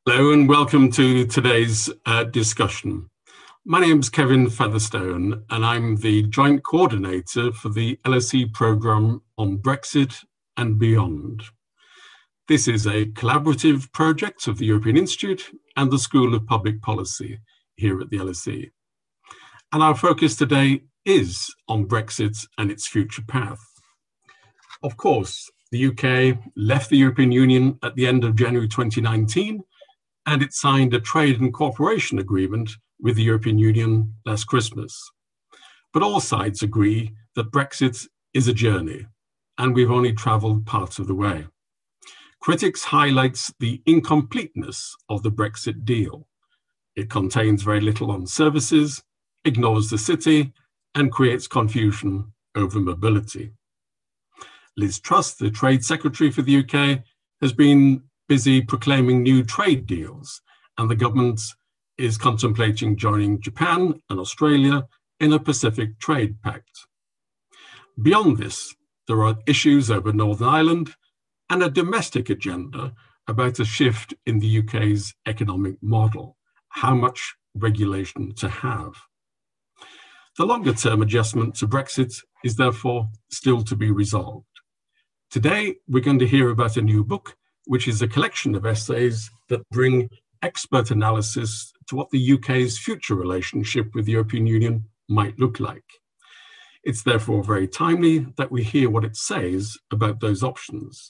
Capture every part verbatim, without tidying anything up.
Hello and welcome to today's uh, discussion. My name is Kevin Featherstone and I'm the Joint Coordinator for the L S E programme on Brexit and Beyond. This is a collaborative project of the European Institute and the School of Public Policy here at the L S E. And our focus today is on Brexit and its future path. Of course, the U K left the European Union at the end of January twenty nineteen, and it signed a trade and cooperation agreement with the European Union last Christmas. But all sides agree that Brexit is a journey, and we've only travelled part of the way. Critics highlight the incompleteness of the Brexit deal. It contains very little on services, ignores the city, and creates confusion over mobility. Liz Truss, the Trade Secretary for the U K, has been busy proclaiming new trade deals, and the government is contemplating joining Japan and Australia in a Pacific Trade Pact. Beyond this, there are issues over Northern Ireland and a domestic agenda about a shift in the U K's economic model, how much regulation to have. The longer-term adjustment to Brexit is therefore still to be resolved. Today, we're going to hear about a new book, which is a collection of essays that bring expert analysis to what the U K's future relationship with the European Union might look like. It's therefore very timely that we hear what it says about those options.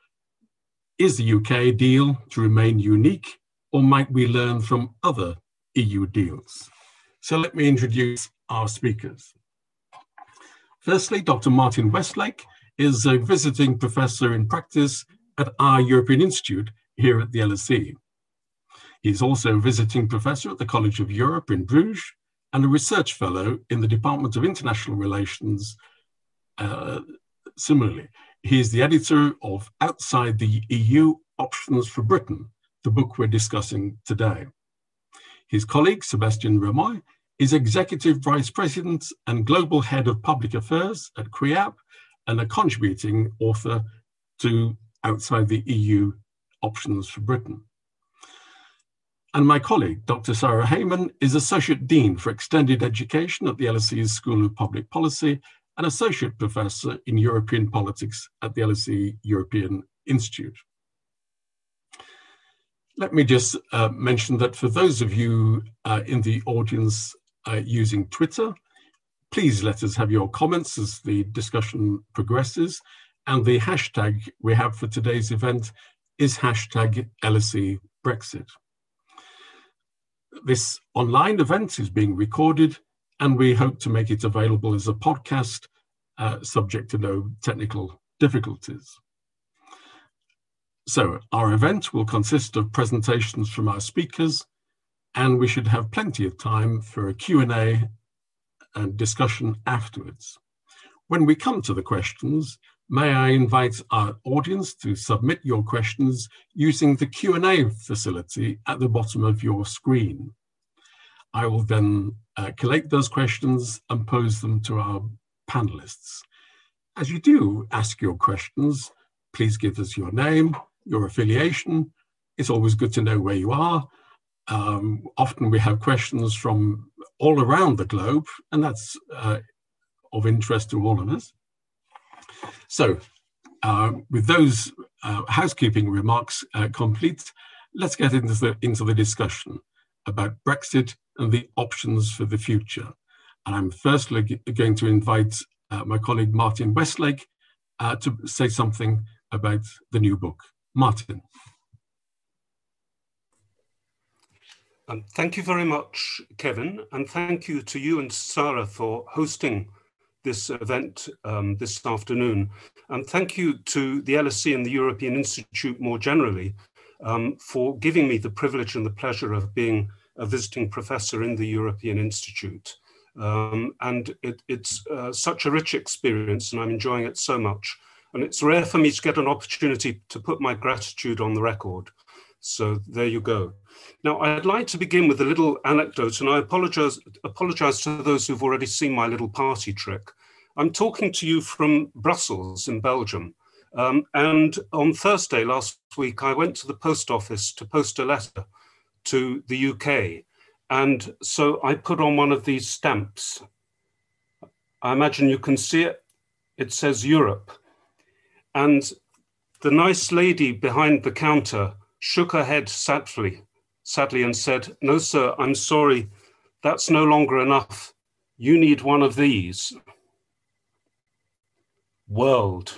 Is the U K deal to remain unique, or might we learn from other E U deals? So let me introduce our speakers. Firstly, Doctor Martin Westlake is a visiting professor in practice at our European Institute here at the L S E. He's also a visiting professor at the College of Europe in Bruges and a research fellow in the Department of International Relations. Uh, similarly, he is the editor of Outside the E U, Options for Britain, the book we're discussing today. His colleague, Sebastian Remoy, is Executive Vice President and Global Head of Public Affairs at CREAB and a contributing author to Outside the E U, Options for Britain. And my colleague, Doctor Sarah Heyman, is Associate Dean for Extended Education at the L S E's School of Public Policy and Associate Professor in European Politics at the L S E European Institute. Let me just uh, mention that for those of you uh, in the audience uh, using Twitter, please let us have your comments as the discussion progresses. And the hashtag we have for today's event is hashtag L S E Brexit. This online event is being recorded and we hope to make it available as a podcast, uh, subject to no technical difficulties. So our event will consist of presentations from our speakers, and we should have plenty of time for a Q and A and discussion afterwards. When we come to the questions, may I invite our audience to submit your questions using the Q and A facility at the bottom of your screen. I will then uh, collect those questions and pose them to our panelists. As you do ask your questions, please give us your name, your affiliation. It's always good to know where you are. Um, often we have questions from all around the globe, and that's uh, of interest to all of us. So uh, with those uh, housekeeping remarks uh, complete, let's get into the, into the discussion about Brexit and the options for the future. And I'm firstly going to invite uh, my colleague Martin Westlake uh, to say something about the new book. Martin. Um, thank you very much, Kevin, and thank you to you and Sarah for hosting this event um, this afternoon. And thank you to the L S E and the European Institute more generally um, for giving me the privilege and the pleasure of being a visiting professor in the European Institute. Um, and it, it's uh, such a rich experience and I'm enjoying it so much. And it's rare for me to get an opportunity to put my gratitude on the record. So there you go. Now, I'd like to begin with a little anecdote, and I apologize, apologize to those who've already seen my little party trick. I'm talking to you from Brussels in Belgium, Um, and on Thursday last week, I went to the post office to post a letter to the U K. And so I put on one of these stamps. I imagine you can see it. It says Europe. And the nice lady behind the counter shook her head sadly, sadly and said, "No, sir, I'm sorry. That's no longer enough. You need one of these." World.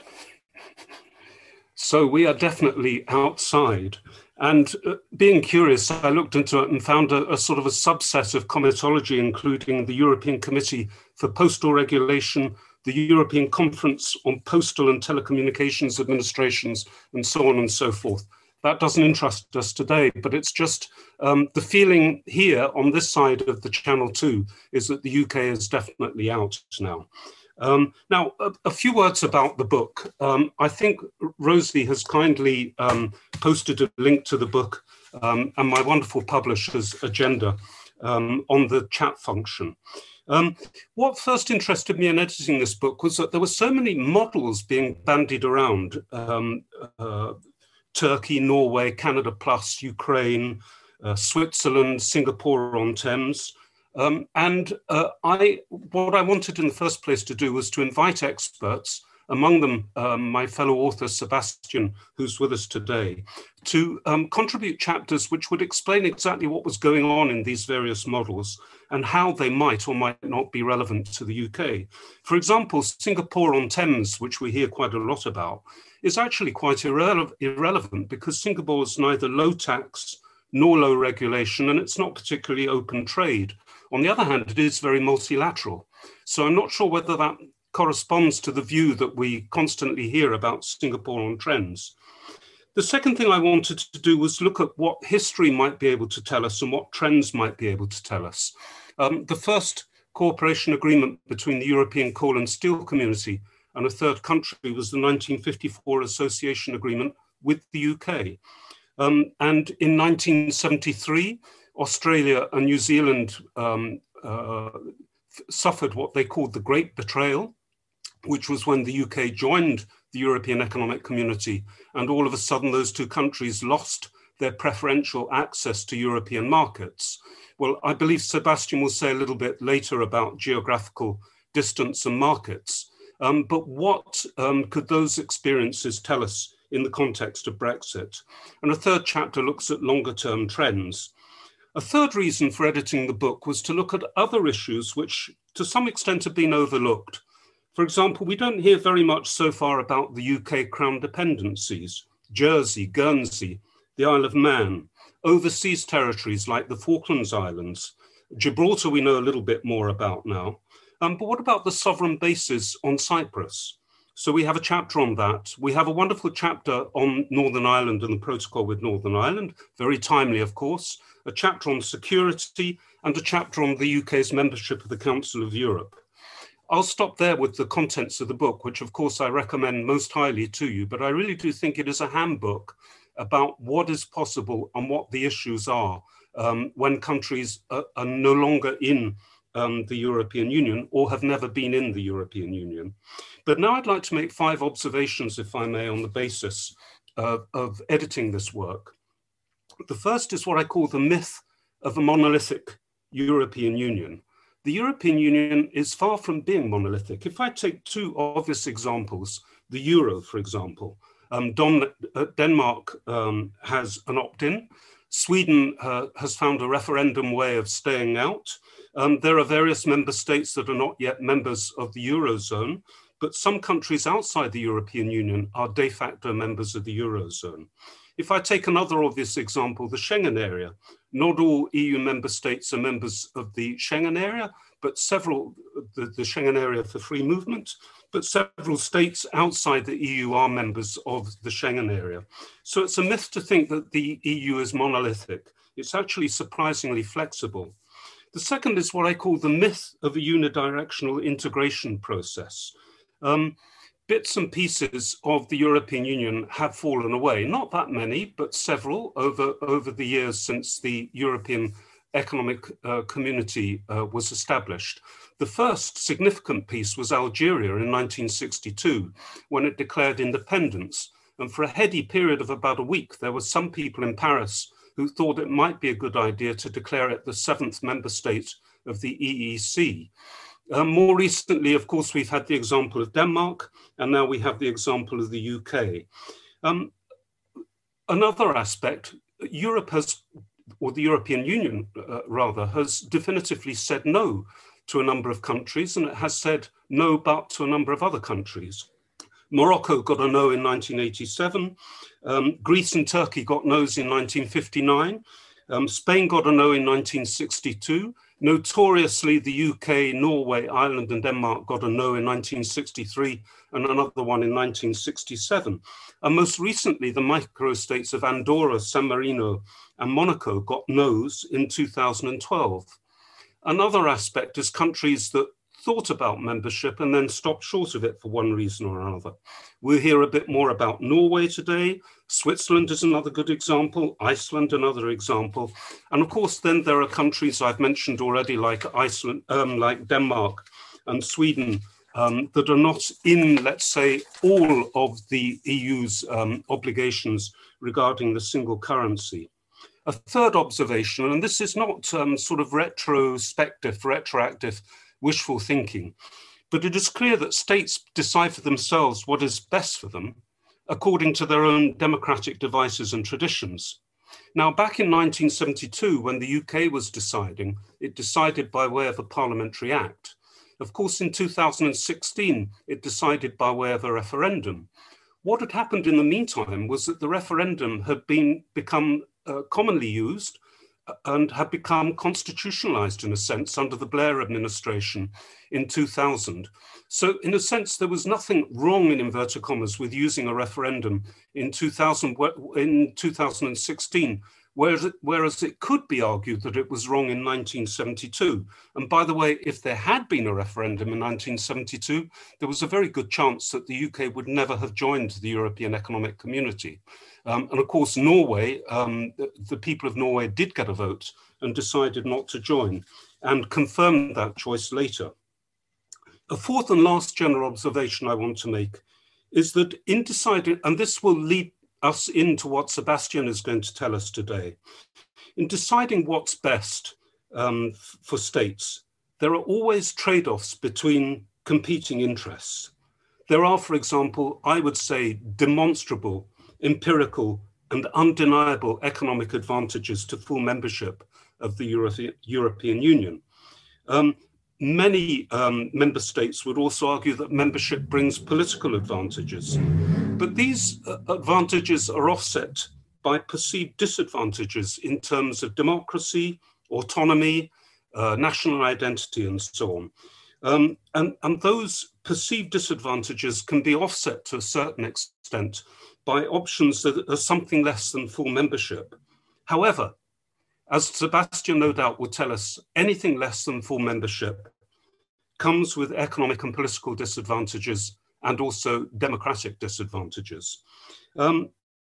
So we are definitely outside. And uh, being curious, I looked into it and found a, a sort of a subset of comitology, including the European Committee for Postal Regulation, the European Conference on Postal and Telecommunications Administrations, and so on and so forth. That doesn't interest us today, but it's just um, the feeling here on this side of the Channel two is that the U K is definitely out now. Um, now, a, a few words about the book. Um, I think Rosie has kindly um, posted a link to the book um, and my wonderful publisher's agenda um, on the chat function. Um, what first interested me in editing this book was that there were so many models being bandied around. Um, uh, Turkey, Norway, Canada Plus, Ukraine, uh, Switzerland, Singapore on Thames. Um, and uh, I, what I wanted in the first place to do was to invite experts, among them um, my fellow author Sebastian, who's with us today, to um, contribute chapters which would explain exactly what was going on in these various models and how they might or might not be relevant to the U K. For example, Singapore on Thames, which we hear quite a lot about, is actually quite irre- irrelevant because Singapore is neither low tax nor low regulation, and it's not particularly open trade. On the other hand, it is very multilateral. So I'm not sure whether that corresponds to the view that we constantly hear about Singapore on trends. The second thing I wanted to do was look at what history might be able to tell us and what trends might be able to tell us. Um, the first cooperation agreement between the European coal and steel community and a third country was the nineteen fifty-four association agreement with the U K. Um, and in nineteen seventy-three, Australia and New Zealand um, uh, suffered what they called the Great Betrayal, which was when the U K joined the European Economic Community, and all of a sudden those two countries lost their preferential access to European markets. Well, I believe Sebastian will say a little bit later about geographical distance and markets, um, but what um, could those experiences tell us in the context of Brexit? And a third chapter looks at longer term trends. A third reason for editing the book was to look at other issues which to some extent have been overlooked. For example, we don't hear very much so far about the U K Crown dependencies, Jersey, Guernsey, the Isle of Man, overseas territories like the Falklands Islands. Gibraltar we know a little bit more about now. Um, but what about the sovereign bases on Cyprus? So we have a chapter on that. We have a wonderful chapter on Northern Ireland and the protocol with Northern Ireland, very timely, of course, a chapter on security and a chapter on the U K's membership of the Council of Europe. I'll stop there with the contents of the book, which of course I recommend most highly to you, but I really do think it is a handbook about what is possible and what the issues are um, when countries are, are no longer in um, the European Union or have never been in the European Union. But now I'd like to make five observations, if I may, on the basis of, of editing this work. The first is what I call the myth of a monolithic European Union. The European Union is far from being monolithic. If I take two obvious examples, the euro, for example, um, Don, uh, Denmark um, has an opt-in. Sweden uh, has found a referendum way of staying out. Um, there are various member states that are not yet members of the Eurozone, but some countries outside the European Union are de facto members of the Eurozone. If I take another obvious example, the Schengen area, not all E U member states are members of the Schengen area, but several, the, the Schengen area for free movement, but several states outside the E U are members of the Schengen area. So it's a myth to think that the E U is monolithic. It's actually surprisingly flexible. The second is what I call the myth of a unidirectional integration process. Um, Bits and pieces of the European Union have fallen away, not that many, but several over, over the years since the European Economic uh, Community uh, was established. The first significant piece was Algeria in nineteen sixty-two, when it declared independence. And for a heady period of about a week, there were some people in Paris who thought it might be a good idea to declare it the seventh member state of the E E C. Um, more recently, of course, we've had the example of Denmark, and now we have the example of the U K. Um, another aspect, Europe has, or the European Union uh, rather, has definitively said no to a number of countries, and it has said no but to a number of other countries. Morocco got a no in nineteen eighty-seven, um, Greece and Turkey got no's in nineteen fifty-nine, um, Spain got a no in nineteen sixty-two, notoriously the U K, Norway, Ireland and Denmark got a no in nineteen sixty-three and another one in nineteen sixty-seven. And most recently the microstates of Andorra, San Marino and Monaco got no's in two thousand twelve. Another aspect is countries that thought about membership and then stopped short of it for one reason or another. We'll hear a bit more about Norway today. Switzerland is another good example, Iceland another example. And of course, then there are countries I've mentioned already like Iceland, um, like Denmark and Sweden um, that are not in, let's say, all of the E U's um, obligations regarding the single currency. A third observation, and this is not um, sort of retrospective, retroactive, wishful thinking, but it is clear that states decide for themselves what is best for them according to their own democratic devices and traditions. Now, back in nineteen seventy-two, when the U K was deciding, it decided by way of a parliamentary act. Of course, in two thousand sixteen, it decided by way of a referendum. What had happened in the meantime was that the referendum had been become uh, commonly used and had become constitutionalized in a sense under the Blair administration in two thousand. So in a sense, there was nothing wrong in inverted commas with using a referendum in two thousand, in two thousand sixteen, whereas it, whereas it could be argued that it was wrong in nineteen seventy-two. And by the way, if there had been a referendum in nineteen seventy-two, there was a very good chance that the U K would never have joined the European Economic Community. Um, and of course, Norway, um, the, the people of Norway did get a vote and decided not to join and confirmed that choice later. A fourth and last general observation I want to make is that in deciding, and this will lead us into what Sebastian is going to tell us today, in deciding what's best um, for states, there are always trade-offs between competing interests. There are, for example, I would say demonstrable, empirical and undeniable economic advantages to full membership of the Euro European Union. Um, many um, member states would also argue that membership brings political advantages, but these uh, advantages are offset by perceived disadvantages in terms of democracy, autonomy, uh, national identity, and so on. Um, and, and those perceived disadvantages can be offset to a certain extent by options that are something less than full membership. However, as Sebastian no doubt will tell us, anything less than full membership comes with economic and political disadvantages and also democratic disadvantages. Um,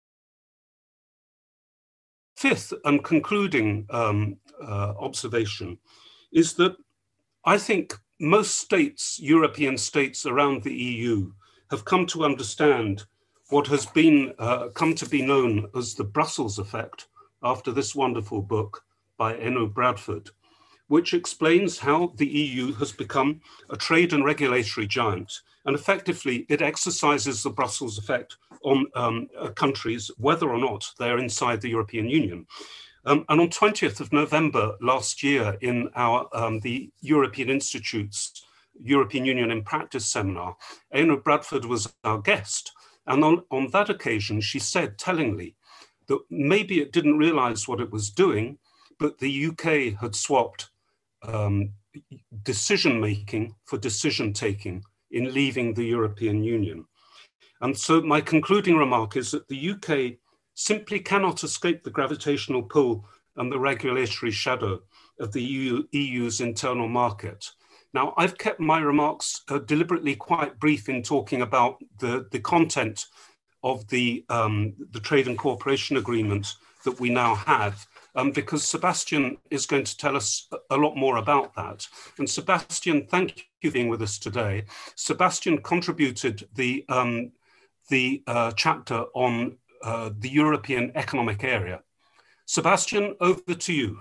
fifth and concluding um, uh, observation is that I think most states, European states around the E U, have come to understand what has been uh, come to be known as the Brussels effect after this wonderful book by Eno Bradford, which explains how the E U has become a trade and regulatory giant. And effectively, it exercises the Brussels effect on um, uh, countries, whether or not they're inside the European Union. Um, and on twentieth of November last year in our um, the European Institute's European Union in Practice seminar, Eno Bradford was our guest. And on, on that occasion, she said tellingly that maybe it didn't realize what it was doing, but the U K had swapped um, decision-making for decision-taking in leaving the European Union. And so my concluding remark is that the U K simply cannot escape the gravitational pull and the regulatory shadow of the E U's internal market. Now, I've kept my remarks uh, deliberately quite brief in talking about the, the content of the, um, the Trade and Cooperation Agreement that we now have. um, because Sebastian is going to tell us a lot more about that. And Sebastian, thank you for being with us today. Sebastian contributed the, um, the uh, chapter on uh, the European Economic Area. Sebastian, over to you.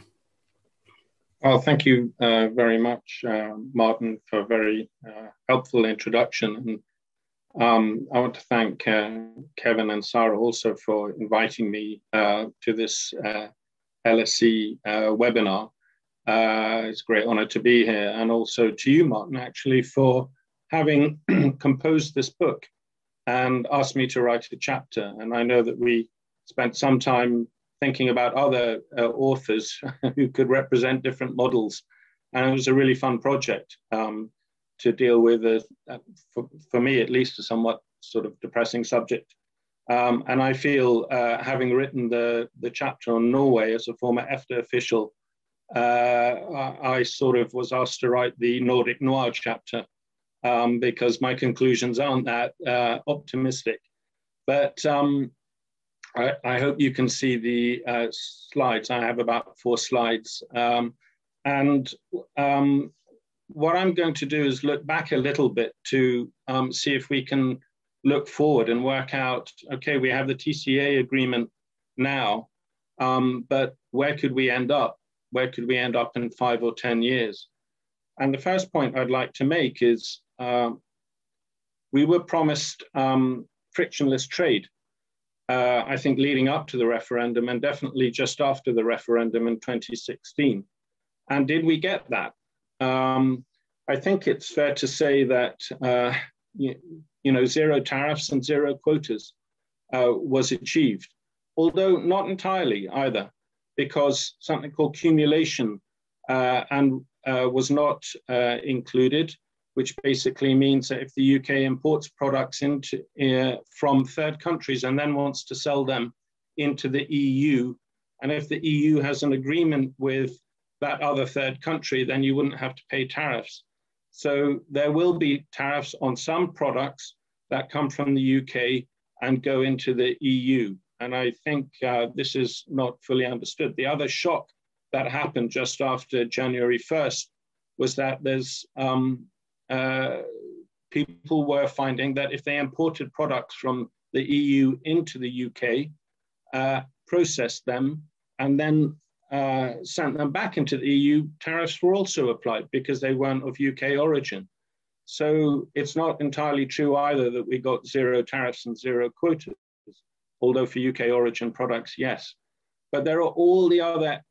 Well, thank you uh, very much, uh, Martin, for a very uh, helpful introduction. And um, I want to thank uh, Kevin and Sarah also for inviting me uh, to this uh, L S E uh, webinar. Uh, it's a great honor to be here, and also to you, Martin, actually, for having composed this book and asked me to write a chapter. And I know that we spent some time thinking about other uh, authors who could represent different models. And it was a really fun project um, to deal with, a, for, for me at least, a somewhat sort of depressing subject. Um, and I feel, uh, having written the, the chapter on Norway as a former EFTA official, uh, I, I sort of was asked to write the Nordic Noir chapter um, because my conclusions aren't that uh, optimistic. But um, I, I hope you can see the uh, slides. I have about four slides. Um, and um, what I'm going to do is look back a little bit to um, see if we can look forward and work out, okay, we have the T C A agreement now, um, but where could we end up? Where could we end up in five or ten years? And the first point I'd like to make is uh, we were promised um, frictionless trade. Uh, I think leading up to the referendum and definitely just after the referendum in twenty sixteen. And did we get that? Um, I think it's fair to say that uh, you, you know, zero tariffs and zero quotas uh, was achieved, although not entirely either, because something called cumulation uh, and uh, was not uh, included, which basically means that if the U K imports products into, uh, from third countries and then wants to sell them into the E U, and if the E U has an agreement with that other third country, then you wouldn't have to pay tariffs. So there will be tariffs on some products that come from the U K and go into the E U. And I think uh, this is not fully understood. The other shock that happened just after January first was that there's um, Uh, people were finding that if they imported products from the E U into the U K, uh, processed them, and then uh, sent them back into the E U, tariffs were also applied because they weren't of U K origin. So it's not entirely true either that we got zero tariffs and zero quotas, although for U K origin products, yes. But there are all the other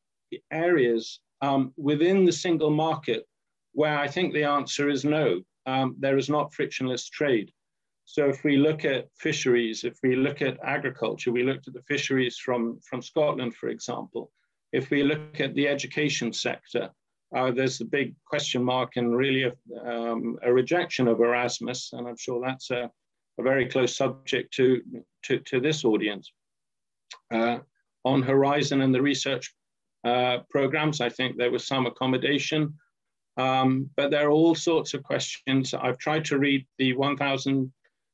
areas um, within the single market where I think the answer is no. Um, there is not frictionless trade. So if we look at fisheries, if we look at agriculture, we looked at the fisheries from, from Scotland, for example. If we look at the education sector, uh, there's the big question mark and really a, um, a rejection of Erasmus, and I'm sure that's a, a very close subject to, to, to this audience. Uh, on Horizon and the research uh, programs, I think there was some accommodation. Um, but there are all sorts of questions. I've tried to read the one thousand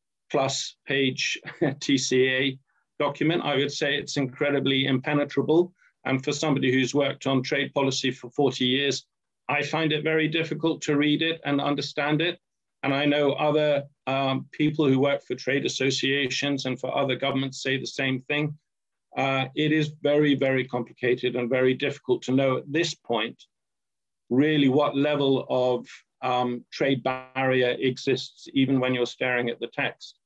plus page T C A document. I would say it's incredibly impenetrable. And for somebody who's worked on trade policy for forty years, I find it very difficult to read it and understand it. And I know other um, people who work for trade associations and for other governments say the same thing. Uh, it is very, very complicated and very difficult to know at this point really what level of um, trade barrier exists, even when you're staring at the text.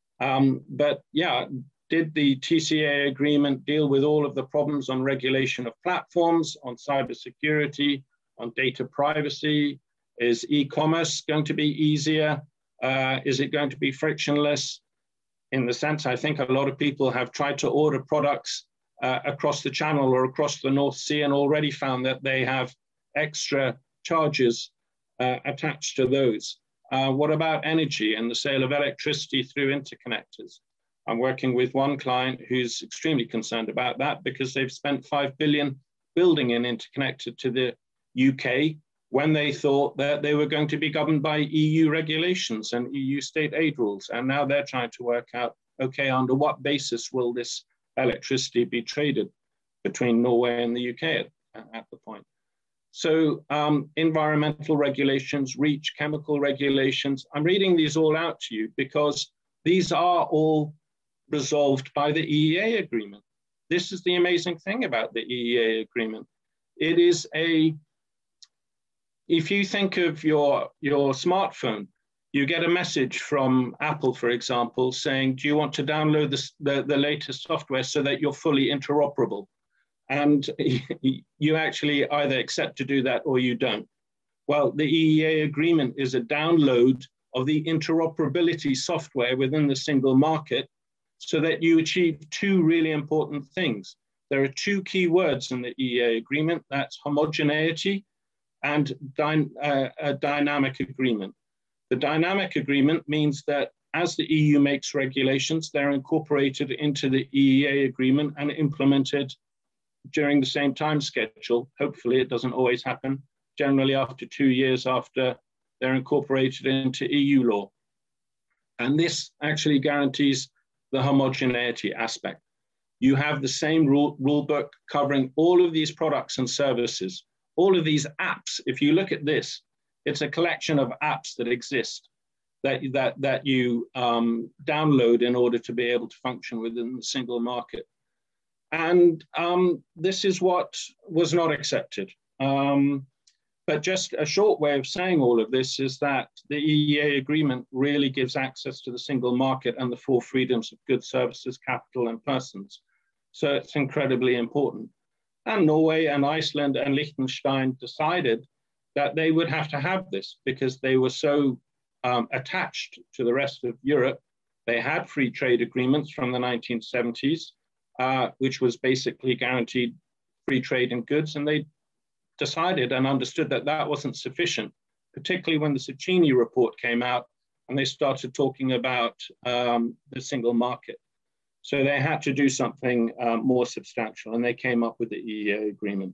Um, but yeah, did the T C A agreement deal with all of the problems on regulation of platforms, on cybersecurity, on data privacy? Is e-commerce going to be easier? Uh, is it going to be frictionless? In the sense, I think a lot of people have tried to order products uh, across the channel or across the North Sea and already found that they have extra charges uh, attached to those. Uh, what about energy and the sale of electricity through interconnectors? I'm working with one client who's extremely concerned about that because they've spent five billion building an interconnector to the U K when they thought that they were going to be governed by E U regulations and E U state aid rules. And now they're trying to work out, okay, under what basis will this electricity be traded? between Norway and the U K at, at the point. So um, environmental regulations, REACH, chemical regulations, I'm reading these all out to you because these are all resolved by the E E A agreement. This is the amazing thing about the E E A agreement. It is a, if you think of your, your smartphone, you get a message from Apple, for example, saying, do you want to download this, the, the latest software so that you're fully interoperable? And you actually either accept to do that or you don't. Well, the E E A agreement is a download of the interoperability software within the single market so that you achieve two really important things. There are two key words in the E E A agreement, that's homogeneity and dy uh, a dynamic agreement. The dynamic agreement means that as the E U makes regulations, they're incorporated into the E E A agreement and implemented during the same time schedule. Hopefully it doesn't always happen, generally after two years after they're incorporated into E U law. And this actually guarantees the homogeneity aspect. You have the same rule, rule book covering all of these products and services, all of these apps. If you look at this, it's a collection of apps that exist that, that, that you um, download in order to be able to function within the single market. And um, this is what was not accepted. Um, but just a short way of saying all of this is that the E E A agreement really gives access to the single market and the four freedoms of goods, services, capital, and persons. So it's incredibly important. And Norway and Iceland and Liechtenstein decided that they would have to have this because they were so um, attached to the rest of Europe. They had free trade agreements from the nineteen seventies. Uh, which was basically guaranteed free trade in goods. And they decided and understood that that wasn't sufficient, particularly when the Cecchini report came out and they started talking about um, the single market. So they had to do something uh, more substantial, and they came up with the E E A agreement.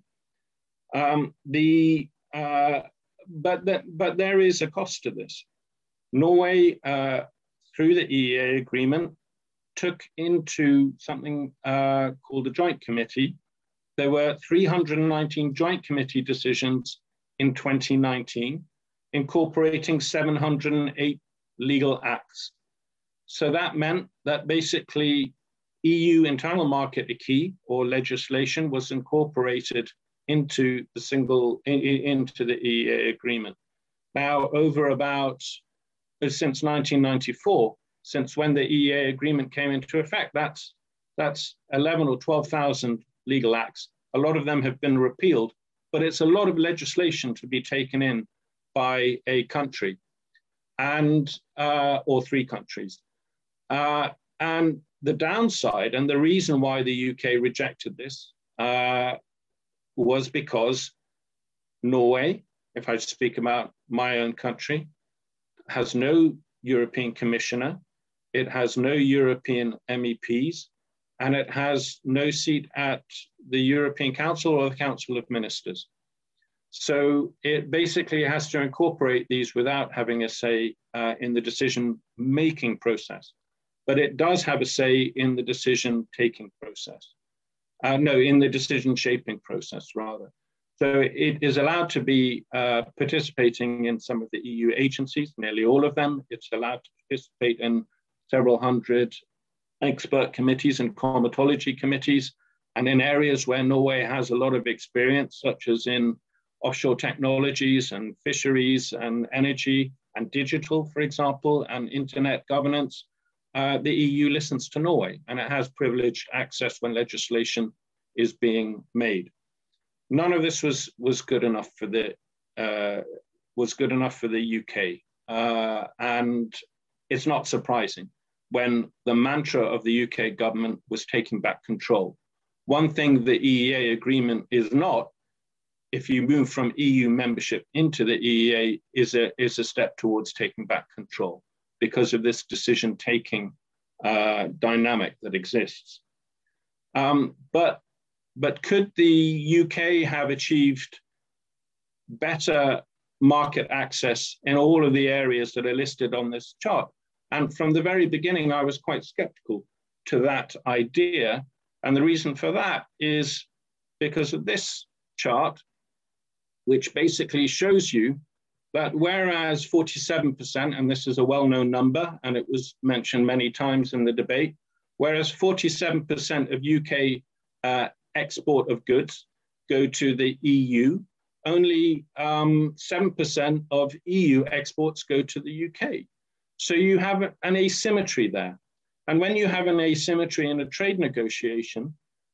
Um, the, uh, but, the, but there is a cost to this. Norway, uh, through the E E A agreement, took into something uh, called a joint committee. There were three hundred nineteen joint committee decisions in twenty nineteen, incorporating seven hundred eight legal acts. So that meant that basically E U internal market acquis or legislation was incorporated into the single, in, into the E E A agreement. Now, over about, since nineteen ninety-four, since when the E E A agreement came into effect, that's, that's eleven or twelve thousand legal acts. A lot of them have been repealed, but it's a lot of legislation to be taken in by a country and, uh, or three countries. Uh, and the downside and the reason why the U K rejected this uh, was because Norway, if I speak about my own country, has no European commissioner. It has no European M E Ps, and it has no seat at the European Council or the Council of Ministers. So it basically has to incorporate these without having a say uh, in the decision-making process. But it does have a say in the decision-taking process. Uh, no, in the decision-shaping process, rather. So it is allowed to be uh, participating in some of the E U agencies, nearly all of them. It's allowed to participate in several hundred expert committees and comitology committees, and in areas where Norway has a lot of experience, such as in offshore technologies and fisheries and energy and digital, for example, and internet governance, uh, the E U listens to Norway, and it has privileged access when legislation is being made. None of this was, was good enough for the, uh, was good enough for the U K. Uh, and it's not surprising when the mantra of the U K government was taking back control. One thing the E E A agreement is not, if you move from E U membership into the E E A, is a, is a step towards taking back control because of this decision-taking uh, dynamic that exists. Um, but, but could the U K have achieved better market access in all of the areas that are listed on this chart? And from the very beginning, I was quite skeptical to that idea. And the reason for that is because of this chart, which basically shows you that whereas forty-seven percent, and this is a well-known number, and it was mentioned many times in the debate, whereas forty-seven percent of U K uh, export of goods go to the E U, only um, seven percent of E U exports go to the U K. So you have an asymmetry there. And when you have an asymmetry in a trade negotiation,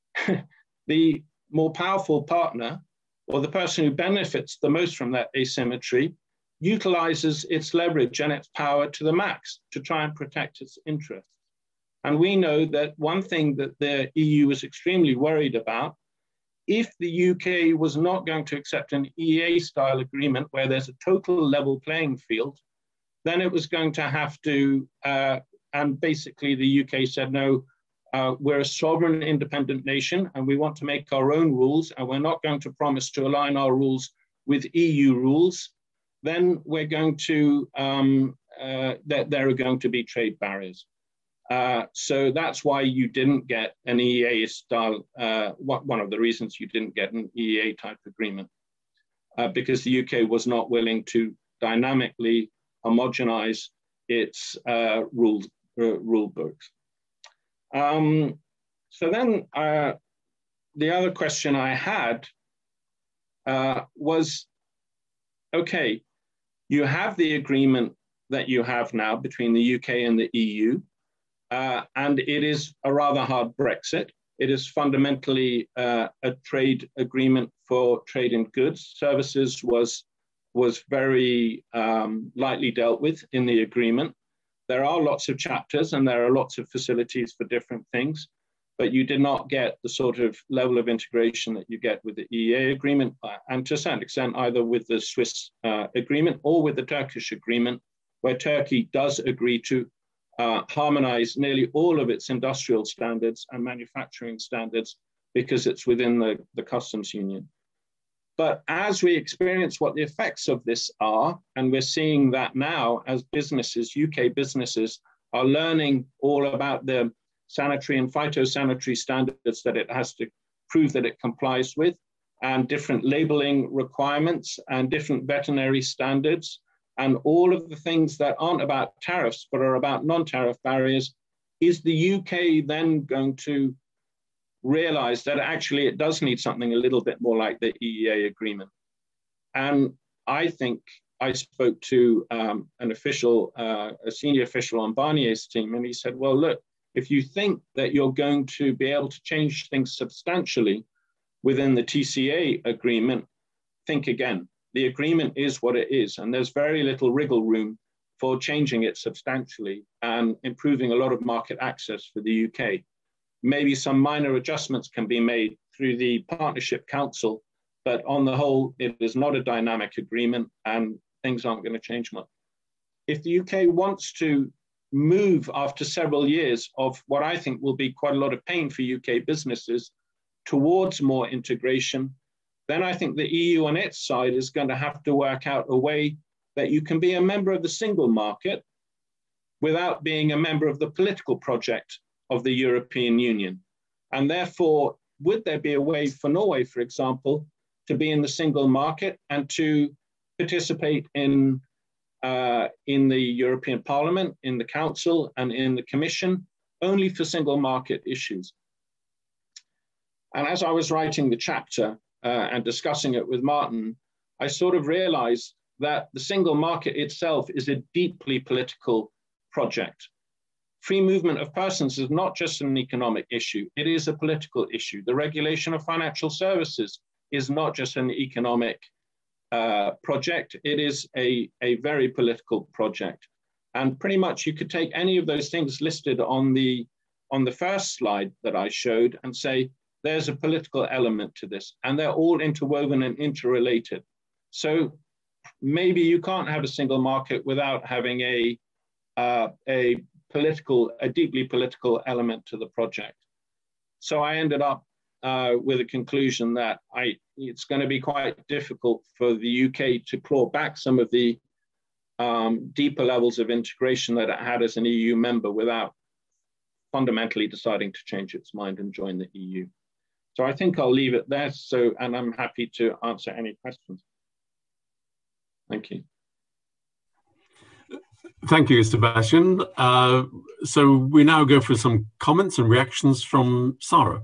the more powerful partner, or the person who benefits the most from that asymmetry, utilizes its leverage and its power to the max to try and protect its interests. And we know that one thing that the E U is extremely worried about, if the U K was not going to accept an E A style agreement where there's a total level playing field, then it was going to have to, uh, and basically the U K said, no, uh, we're a sovereign independent nation and we want to make our own rules and we're not going to promise to align our rules with E U rules. Then we're going to, um, uh, that there are going to be trade barriers. Uh, so that's why you didn't get an E A style, uh, one of the reasons you didn't get an E A type agreement, uh, because the U K was not willing to dynamically homogenize its uh, rule, uh, rule books. Um, so then uh, the other question I had uh, was, okay, you have the agreement that you have now between the U K and the E U, uh, and it is a rather hard Brexit. It is fundamentally uh, a trade agreement for trade in goods. Services was, was very um, lightly dealt with in the agreement. There are lots of chapters and there are lots of facilities for different things, but you did not get the sort of level of integration that you get with the E A agreement, and to a certain extent, either with the Swiss uh, agreement or with the Turkish agreement, where Turkey does agree to uh, harmonize nearly all of its industrial standards and manufacturing standards because it's within the, the customs union. But as we experience what the effects of this are, and we're seeing that now as businesses, U K businesses are learning all about the sanitary and phytosanitary standards that it has to prove that it complies with, and different labeling requirements and different veterinary standards, and all of the things that aren't about tariffs, but are about non-tariff barriers, is the U K then going to realize that actually it does need something a little bit more like the E E A agreement? And I think I spoke to um, an official, uh, a senior official on Barnier's team, and he said, well, look, if you think that you're going to be able to change things substantially within the T C A agreement, think again. The agreement is what it is, and there's very little wriggle room for changing it substantially and improving a lot of market access for the U K. Maybe some minor adjustments can be made through the Partnership Council, but on the whole, it is not a dynamic agreement and things aren't going to change much. If the U K wants to move after several years of what I think will be quite a lot of pain for U K businesses towards more integration, then I think the E U on its side is going to have to work out a way that you can be a member of the single market without being a member of the political project of the European Union. And therefore, would there be a way for Norway, for example, to be in the single market and to participate in, uh, in the European Parliament, in the Council, and in the Commission, only for single market issues? And as I was writing the chapter uh, and discussing it with Martin, I sort of realized that the single market itself is a deeply political project. Free movement of persons is not just an economic issue, it is a political issue. The regulation of financial services is not just an economic uh, project, it is a, a very political project. And pretty much you could take any of those things listed on the, on the first slide that I showed and say, there's a political element to this, and they're all interwoven and interrelated. So maybe you can't have a single market without having a, uh, a political, a deeply political element to the project. So I ended up uh, with a conclusion that I, it's going to be quite difficult for the U K to claw back some of the um, deeper levels of integration that it had as an E U member without fundamentally deciding to change its mind and join the E U. So I think I'll leave it there. So, and I'm happy to answer any questions. Thank you. Thank you, Sebastian. Uh, so we now go for some comments and reactions from Sarah.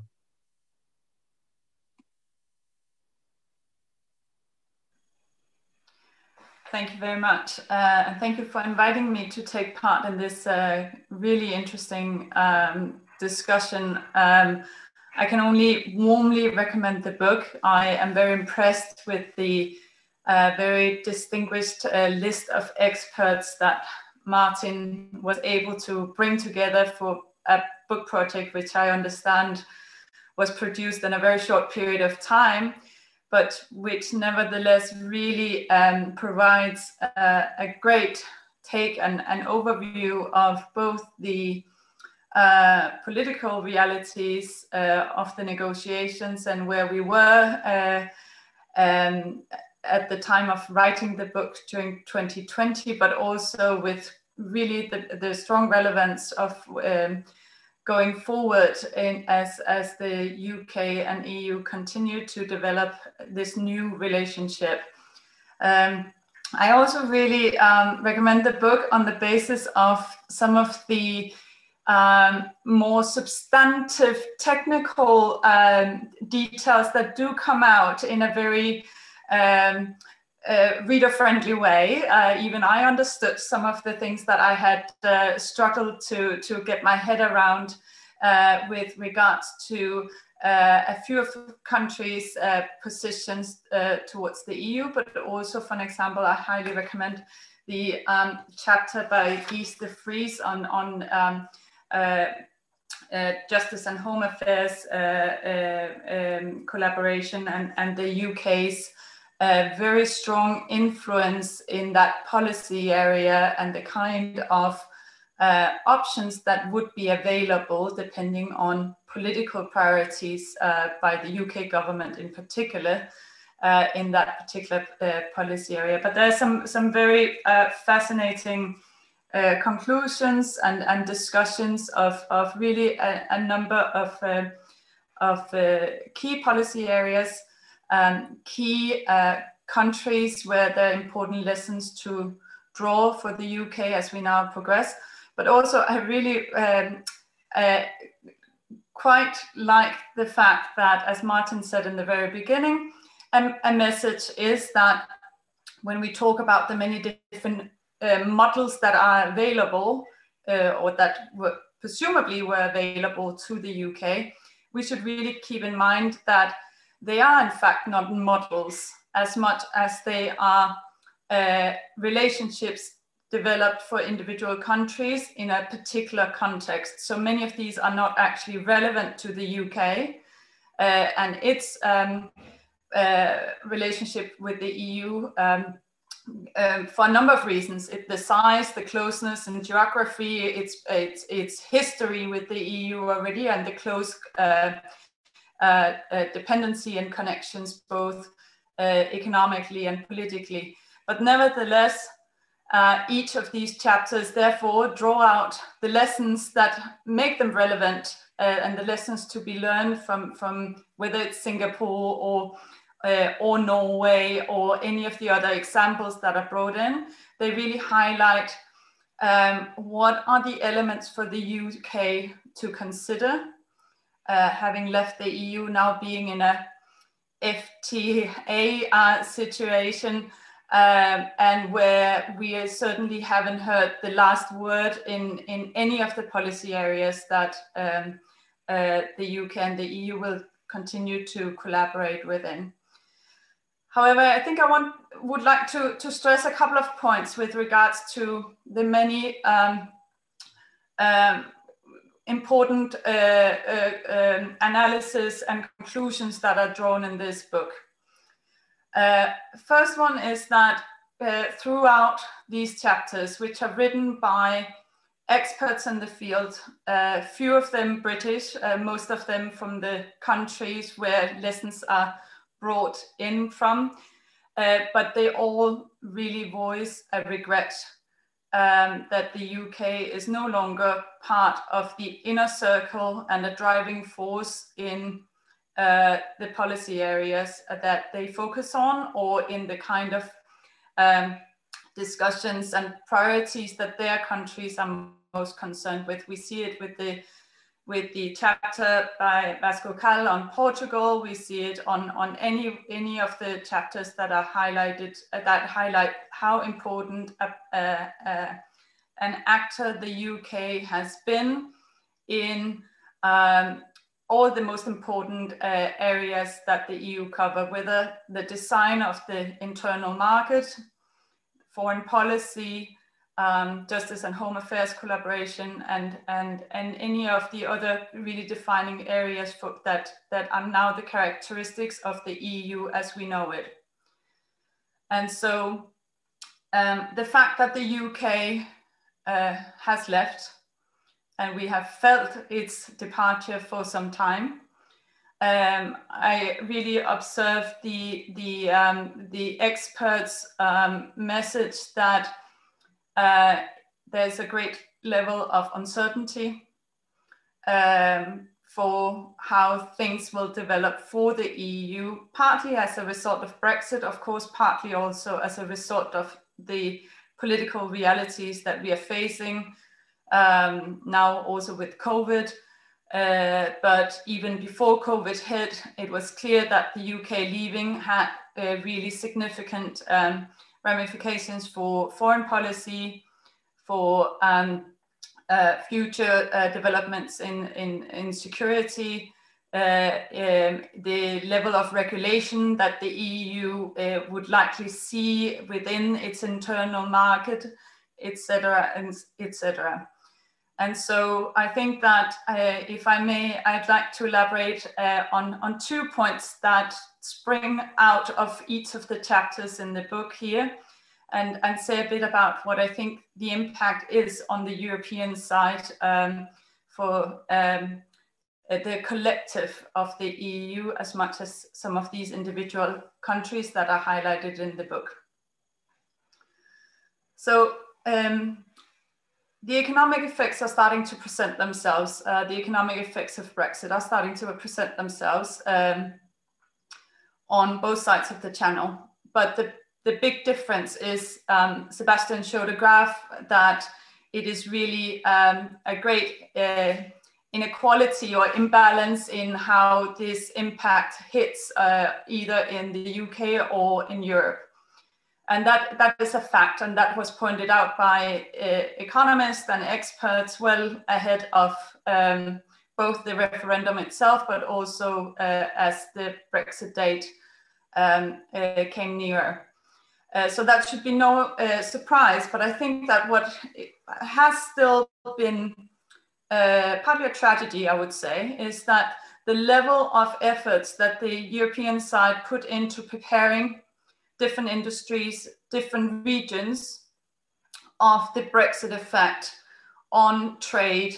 Thank you very much. Uh, and thank you for inviting me to take part in this uh, really interesting um, discussion. Um, I can only warmly recommend the book. I am very impressed with the uh, very distinguished uh, list of experts that Martin was able to bring together for a book project, which I understand was produced in a very short period of time, but which nevertheless really um, provides uh, a great take and an overview of both the uh, political realities uh, of the negotiations and where we were uh, um, at the time of writing the book during twenty twenty, but also with really the, the strong relevance of um, going forward in, as, as the U K and E U continue to develop this new relationship. Um, I also really um, recommend the book on the basis of some of the um, more substantive technical um, details that do come out in a very um, uh, reader-friendly way. Uh, even I understood some of the things that I had uh, struggled to, to get my head around uh, with regards to uh, a few of the countries' uh, positions uh, towards the E U, but also, for example, I highly recommend the um, chapter by Guy de Vries on, on um, uh, uh, justice and home affairs uh, uh, um, collaboration and, and the U K's a very strong influence in that policy area and the kind of uh, options that would be available depending on political priorities uh, by the U K government in particular uh, in that particular uh, policy area. But there are some, some very uh, fascinating uh, conclusions and, and discussions of, of really a, a number of, uh, of uh, key policy areas. Um, key uh, countries where there are important lessons to draw for the U K as we now progress. But also I really um, uh, quite like the fact that, as Martin said in the very beginning, um, a message is that when we talk about the many different uh, models that are available uh, or that were presumably were available to the U K, we should really keep in mind that they are in fact not models as much as they are uh, relationships developed for individual countries in a particular context. So many of these are not actually relevant to the U K uh, and its um, uh, relationship with the E U um, um, for a number of reasons. It, the size, the closeness and geography, its, its, its history with the E U already, and the close uh, Uh, uh, dependency and connections, both uh, economically and politically. But nevertheless, uh, each of these chapters therefore draw out the lessons that make them relevant uh, and the lessons to be learned from, from whether it's Singapore or, uh, or Norway or any of the other examples that are brought in. They really highlight um, what are the elements for the U K to consider. Uh, having left the E U, now being in a F T A uh, situation, um, and where we certainly haven't heard the last word in, in any of the policy areas that um, uh, the U K and the E U will continue to collaborate within. However, I think I want, would like to, to stress a couple of points with regards to the many um, um, important uh, uh, um, analysis and conclusions that are drawn in this book. Uh, first one is that uh, throughout these chapters, which are written by experts in the field, uh, few of them British, uh, most of them from the countries where lessons are brought in from, uh, but they all really voice a regret Um, that the U K is no longer part of the inner circle and a driving force in uh, the policy areas that they focus on, or in the kind of um, discussions and priorities that their countries are most concerned with. We see it with the with the chapter by Vasco Cal on Portugal. We see it on, on any, any of the chapters that are highlighted, uh, that highlight how important a, a, a, an actor the U K has been in um, all the most important uh, areas that the E U cover, whether the design of the internal market, foreign policy, Um, justice and home affairs collaboration, and, and, and any of the other really defining areas for that, that are now the characteristics of the E U as we know it. And so um, the fact that the U K uh, has left, and we have felt its departure for some time, um, I really observed the, the, um, the experts' um, message that Uh, there's a great level of uncertainty um, for how things will develop for the E U, partly as a result of Brexit, of course, partly also as a result of the political realities that we are facing um, now, also with COVID. Uh, but even before COVID hit, it was clear that the U K leaving had uh, really significant um, ramifications for foreign policy, for um, uh, future uh, developments in, in, in security, uh, um, the level of regulation that the E U uh, would likely see within its internal market, et cetera, and et cetera. And so I think that, uh, if I may, I'd like to elaborate uh, on, on two points that spring out of each of the chapters in the book here, and, and say a bit about what I think the impact is on the European side um, for um, the collective of the E U, as much as some of these individual countries that are highlighted in the book. So um, the economic effects are starting to present themselves. Uh, the economic effects of Brexit are starting to present themselves um, on both sides of the channel. But the, the big difference is, um, Sebastian showed a graph that it is really um, a great uh, inequality or imbalance in how this impact hits uh, either in the U K or in Europe. And that, that is a fact, and that was pointed out by uh, economists and experts well ahead of um, both the referendum itself, but also uh, as the Brexit date um, uh, came nearer. Uh, so that should be no uh, surprise, but I think that what has still been uh, partly a tragedy, I would say, is that the level of efforts that the European side put into preparing different industries, different regions of the Brexit effect on trade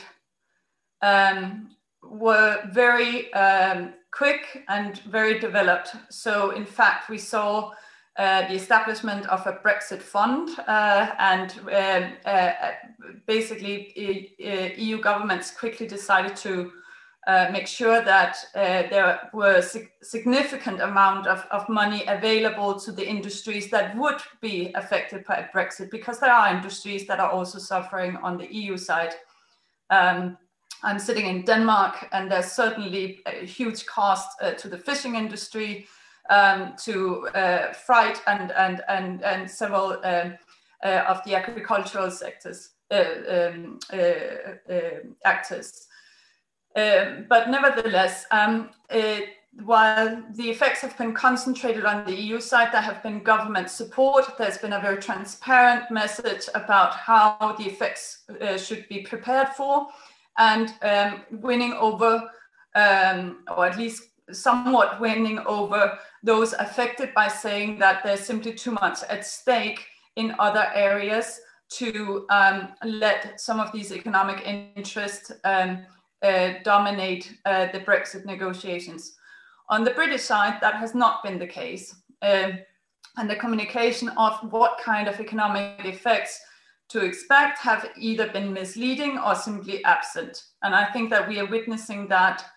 um, were very um, quick and very developed. So in fact, we saw uh, the establishment of a Brexit fund uh, and um, uh, basically uh, E U governments quickly decided to Uh, make sure that uh, there were a sig significant amount of, of money available to the industries that would be affected by Brexit, because there are industries that are also suffering on the E U side. Um, I'm sitting in Denmark, and there's certainly a huge cost uh, to the fishing industry, um, to uh, freight and, and, and, and several um, uh, of the agricultural sectors, uh, um, uh, uh, actors. Uh, but nevertheless, um, uh, while the effects have been concentrated on the E U side, there have been government support. There's been a very transparent message about how the effects uh, should be prepared for, and um, winning over, um, or at least somewhat winning over those affected by saying that there's simply too much at stake in other areas to um, let some of these economic interests um, Uh, dominate uh, the Brexit negotiations. On the British side, that has not been the case. Uh, and the communication of what kind of economic effects to expect have either been misleading or simply absent. And I think that we are witnessing that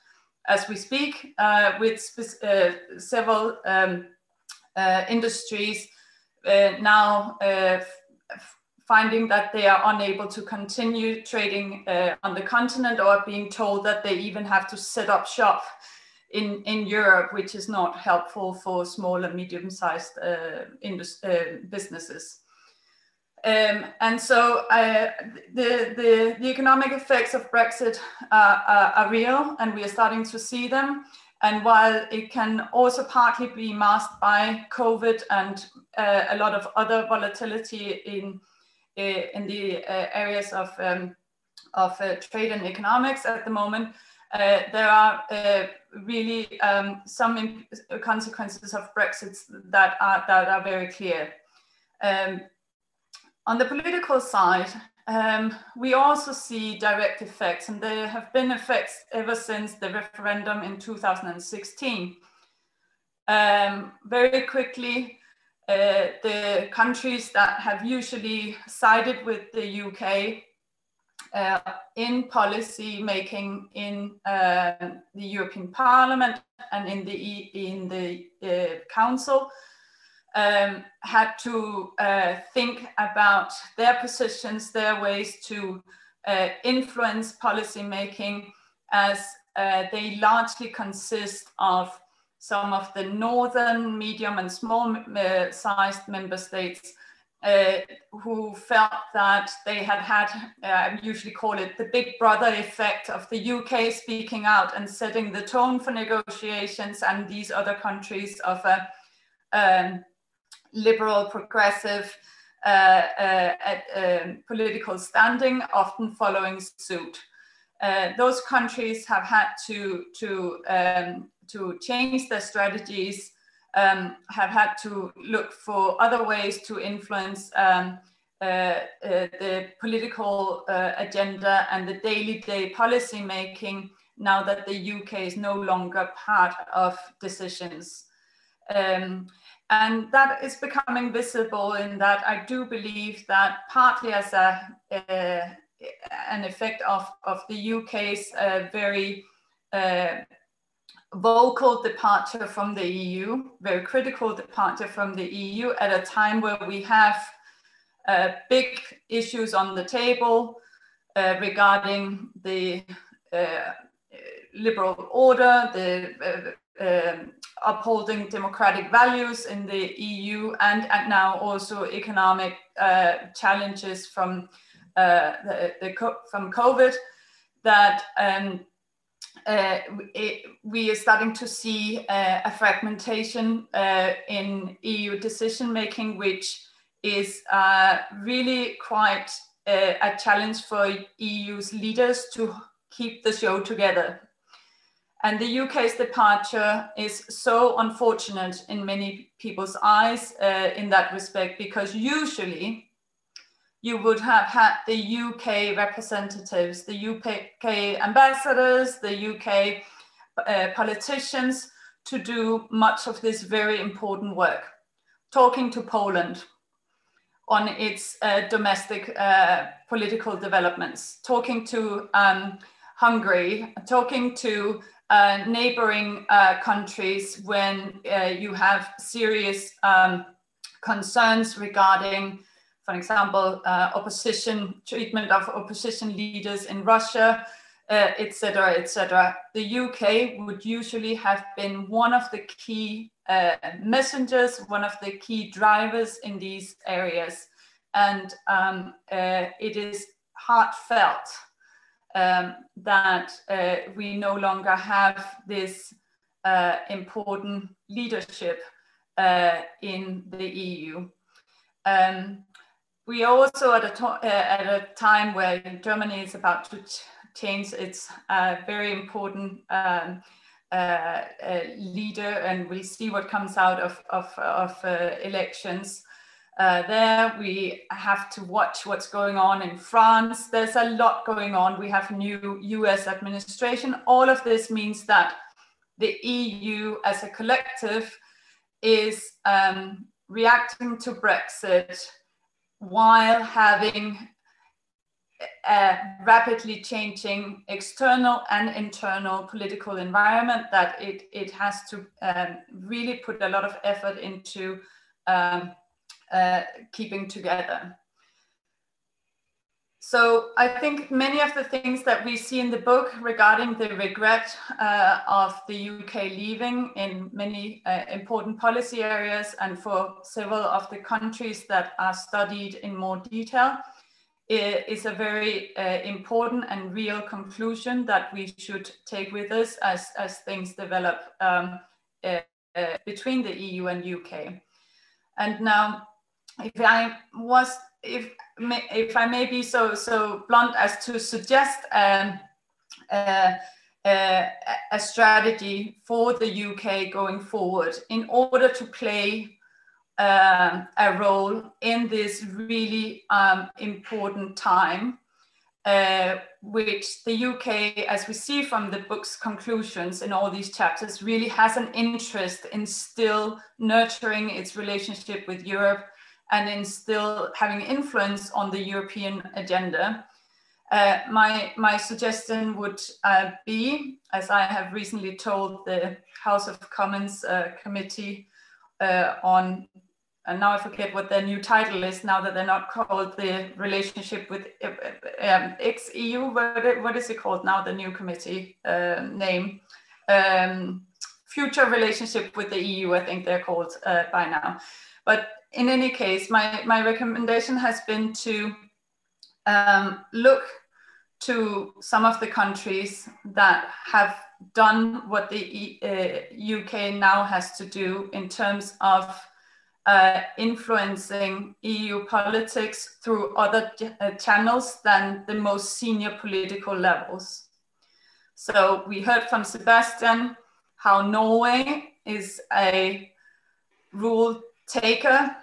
as we speak, uh, with uh, several um, uh, industries uh, now uh, finding that they are unable to continue trading uh, on the continent, or being told that they even have to set up shop in, in Europe, which is not helpful for small and medium-sized uh, uh, businesses. Um, and so uh, the, the, the economic effects of Brexit uh, are, are real, and we are starting to see them. And while it can also partly be masked by COVID and uh, a lot of other volatility in in the uh, areas of, um, of uh, trade and economics at the moment, uh, there are uh, really um, some consequences of Brexit that are, that are very clear. Um, on the political side, um, we also see direct effects, and there have been effects ever since the referendum in two thousand sixteen. Um, very quickly, Uh, the countries that have usually sided with the U K uh, in policy making in uh, the European Parliament and in the, in the uh, Council um, had to uh, think about their positions, their ways to uh, influence policy making, as uh, they largely consist of some of the northern, medium and small uh, sized member states uh, who felt that they had had, uh, I usually call it the big brother effect of the U K speaking out and setting the tone for negotiations, and these other countries of a um, liberal, progressive uh, uh, uh, political standing often following suit. Uh, those countries have had to, to um, to change their strategies, um, have had to look for other ways to influence um, uh, uh, the political uh, agenda and the daily day policy making, now that the U K is no longer part of decisions. Um, and that is becoming visible in that I do believe that partly as a, uh, an effect of, of the U K's uh, very uh, vocal departure from the E U, very critical departure from the E U at a time where we have uh, big issues on the table uh, regarding the uh, liberal order, the uh, uh, upholding democratic values in the E U, and, and now also economic uh, challenges from uh, the, the from COVID, that um, Uh, it, we are starting to see uh, a fragmentation uh, in E U decision making, which is uh, really quite uh, a challenge for E U's leaders to keep the show together. And the U K's departure is so unfortunate in many people's eyes uh, in that respect, because usually you would have had the U K representatives, the U K ambassadors, the U K uh, politicians to do much of this very important work, talking to Poland on its uh, domestic uh, political developments, talking to um, Hungary, talking to uh, neighboring uh, countries when uh, you have serious um, concerns regarding, for example, uh, opposition, treatment of opposition leaders in Russia, uh, et cetera, et cetera. The U K would usually have been one of the key uh, messengers, one of the key drivers in these areas. And um, uh, it is heartfelt um, that uh, we no longer have this uh, important leadership uh, in the E U. Um, we are also at a, uh, at a time where Germany is about to ch change its uh, very important um, uh, uh, leader, and we'll see what comes out of, of, of uh, elections. Uh, there we have to watch what's going on in France. There's a lot going on. We have a new U S administration. All of this means that the E U as a collective is um, reacting to Brexit while having a rapidly changing external and internal political environment that it, it has to um, really put a lot of effort into um, uh, keeping together. So I think many of the things that we see in the book regarding the regret uh, of the U K leaving in many uh, important policy areas and for several of the countries that are studied in more detail is a very uh, important and real conclusion that we should take with us as, as things develop um, uh, uh, between the E U and U K. And now, if I was, if if I may be so so blunt as to suggest um, uh, uh, a strategy for the U K going forward in order to play uh, a role in this really um, important time, uh, which the U K, as we see from the book's conclusions in all these chapters, really has an interest in still nurturing its relationship with Europe and in still having influence on the European agenda. Uh, my, my suggestion would uh, be, as I have recently told the House of Commons uh, committee uh, on, and now I forget what their new title is, now that they're not called the relationship with um, ex-E U, what, what is it called now, the new committee uh, name? Um, future relationship with the E U, I think they're called uh, by now. But in any case, my, my recommendation has been to um, look to some of the countries that have done what the uh, U K now has to do in terms of uh, influencing E U politics through other uh, channels than the most senior political levels. So we heard from Sebastian how Norway is a rule taker,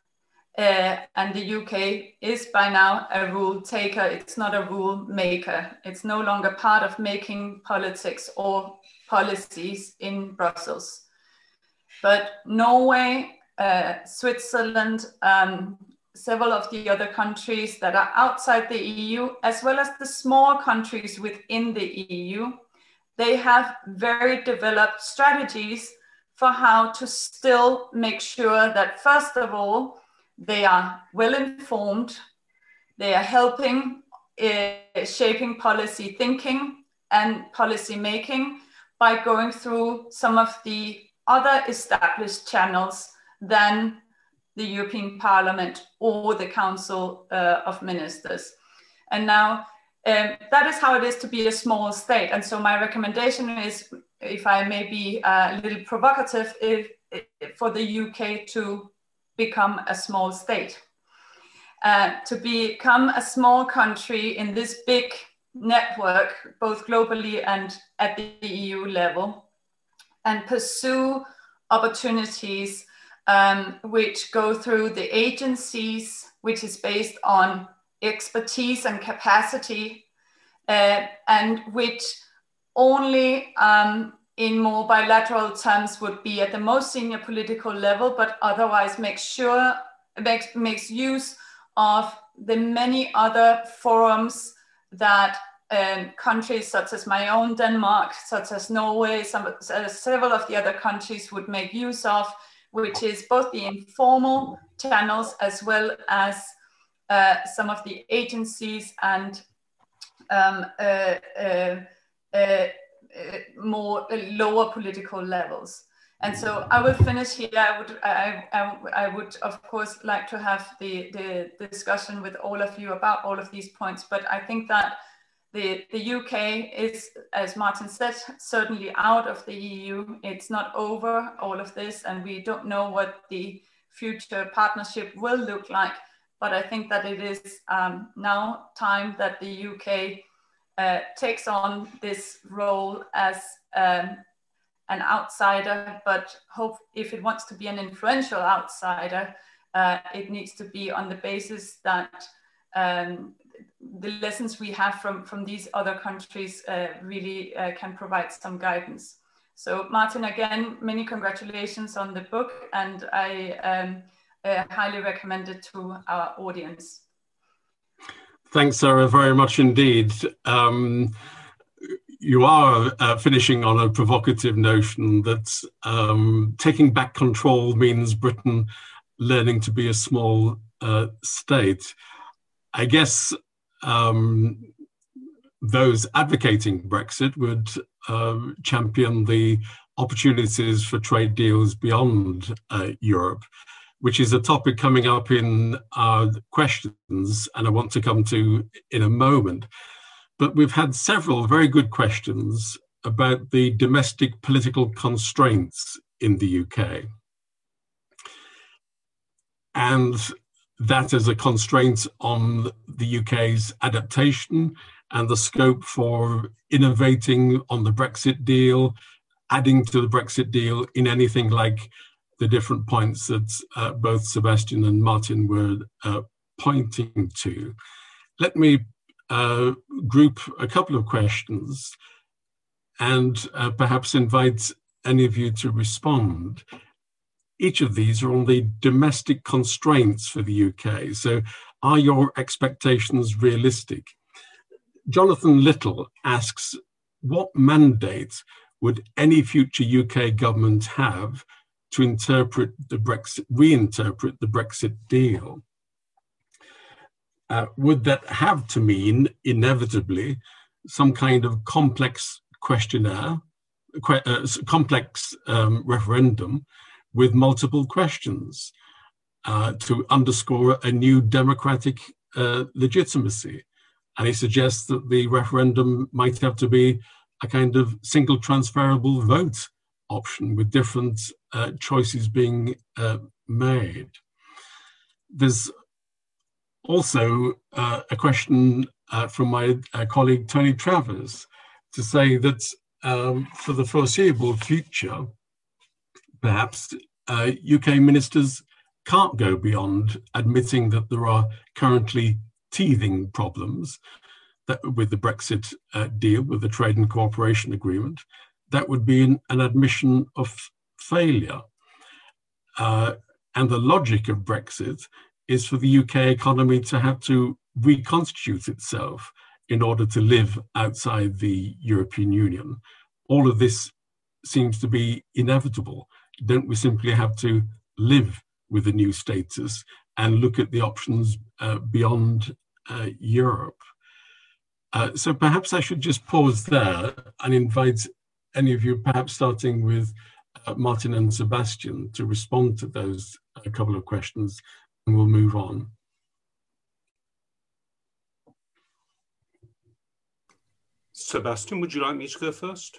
uh, and the U K is by now a rule taker. It's not a rule maker. It's no longer part of making politics or policies in Brussels. But Norway, uh, Switzerland, um, several of the other countries that are outside the E U, as well as the small countries within the E U, they have very developed strategies for how to still make sure that, first of all, they are well informed, they are helping uh, shaping policy thinking and policy making by going through some of the other established channels than the European Parliament or the Council uh, of Ministers. And now um, that is how it is to be a small state. And so my recommendation is, if I may be a little provocative, if, if for the U K to become a small state, uh, to become a small country in this big network, both globally and at the E U level, and pursue opportunities um, which go through the agencies, which is based on expertise and capacity, uh, and which only um, in more bilateral terms would be at the most senior political level, but otherwise makes sure, makes, makes use of the many other forums that um, countries such as my own Denmark, such as Norway, some, uh, several of the other countries would make use of, which is both the informal channels as well as uh, some of the agencies and um, uh, uh, uh, Uh, more uh, lower political levels. And so I will finish here. I would, I, I, I would of course like to have the, the, the discussion with all of you about all of these points, but I think that the, the U K is, as Martin said, certainly out of the E U. It's not over all of this, and we don't know what the future partnership will look like, but I think that it is um, now time that the U K Uh, takes on this role as um, an outsider, but hope if it wants to be an influential outsider, uh, it needs to be on the basis that um, the lessons we have from, from these other countries uh, really uh, can provide some guidance. So Martin, again, many congratulations on the book, and I um, uh, highly recommend it to our audience. Thanks, Sarah, very much indeed. Um, you are uh, finishing on a provocative notion that um, taking back control means Britain learning to be a small uh, state. I guess um, those advocating Brexit would uh, champion the opportunities for trade deals beyond uh, Europe, which is a topic coming up in our questions, and I want to come to in a moment. But we've had several very good questions about the domestic political constraints in the U K. And that is a constraint on the U K's adaptation and the scope for innovating on the Brexit deal, adding to the Brexit deal in anything like the different points that uh, both Sebastian and Martin were uh, pointing to. Let me uh, group a couple of questions and uh, perhaps invite any of you to respond. Each of these are on the domestic constraints for the U K. So are your expectations realistic? Jonathan Little asks, what mandate would any future U K government have to interpret the Brexit, reinterpret the Brexit deal? Uh, would that have to mean, inevitably, some kind of complex questionnaire, que uh, complex um, referendum with multiple questions uh, to underscore a new democratic uh, legitimacy? And he suggests that the referendum might have to be a kind of single transferable vote option with different uh, choices being uh, made. There's also uh, a question uh, from my uh, colleague Tony Travers to say that um, for the foreseeable future, perhaps uh, U K ministers can't go beyond admitting that there are currently teething problems that, with the Brexit uh, deal, with the trade and cooperation agreement. That would be an, an admission of failure. Uh, and the logic of Brexit is for the U K economy to have to reconstitute itself in order to live outside the European Union. All of this seems to be inevitable. Don't we simply have to live with the new status and look at the options uh, beyond uh, Europe? Uh, so perhaps I should just pause there and invite any of you, perhaps starting with uh, Martin and Sebastian, to respond to those a couple of questions, and we'll move on. Sebastian, would you like me to go first?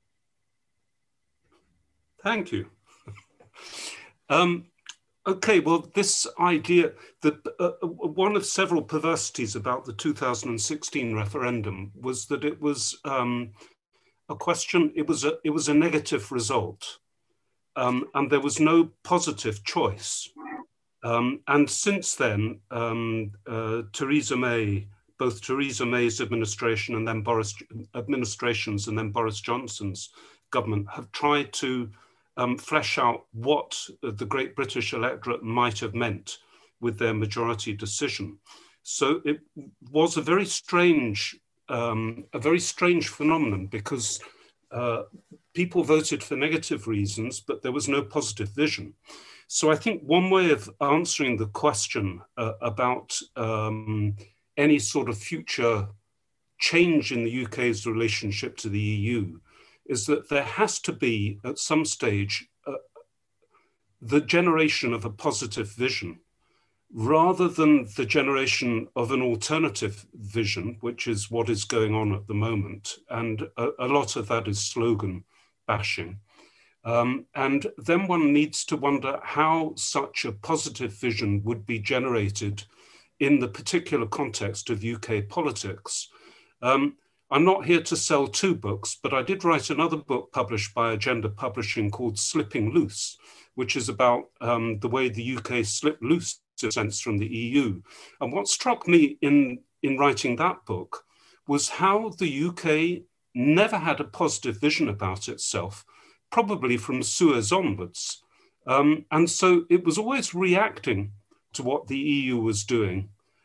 Thank you. um, okay, well, this idea that uh, one of several perversities about the two thousand sixteen referendum was that it was um, a question, it was a, it was a negative result, um, and there was no positive choice. Um, and since then, um, uh, Theresa May, both Theresa May's administration and then Boris administrations and then Boris Johnson's government have tried to um, flesh out what the Great British electorate might have meant with their majority decision. So it was a very strange, um, a very strange phenomenon, because uh, people voted for negative reasons, but there was no positive vision. So I think one way of answering the question uh, about um, any sort of future change in the U K's relationship to the E U is that there has to be, at some stage, uh, the generation of a positive vision, rather than the generation of an alternative vision, which is what is going on at the moment. And a, a lot of that is slogan bashing. Um, and then one needs to wonder how such a positive vision would be generated in the particular context of U K politics. Um, I'm not here to sell two books, but I did write another book published by Agenda Publishing called Slipping Loose, which is about um, the way the U K slipped loose in a sense from the E U. And what struck me in, in writing that book was how the U K never had a positive vision about itself, probably from Suez onwards. Um, and so it was always reacting to what the E U was doing.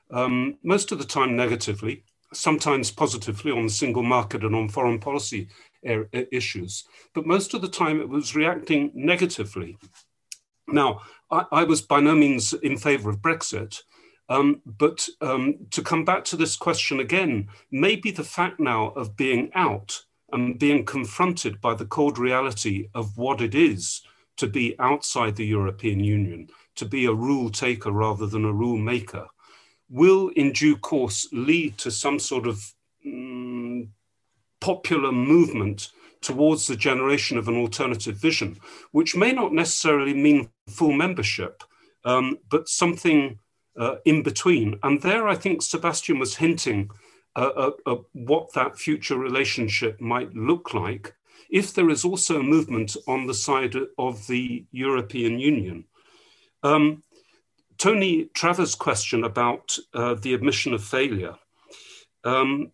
um, most of the time negatively, sometimes positively on the single market and on foreign policy issues, but most of the time it was reacting negatively. Now, I, I was by no means in favor of Brexit, um, but um, to come back to this question again, maybe the fact now of being out and being confronted by the cold reality of what it is to be outside the European Union, to be a rule taker rather than a rule maker, will in due course lead to some sort of um, popular movement towards the generation of an alternative vision, which may not necessarily mean full membership, um, but something uh, in between. And there I think Sebastian was hinting uh, at, at what that future relationship might look like if there is also a movement on the side of the European Union. Um, Tony Travers' question about uh, the admission of failure. Um,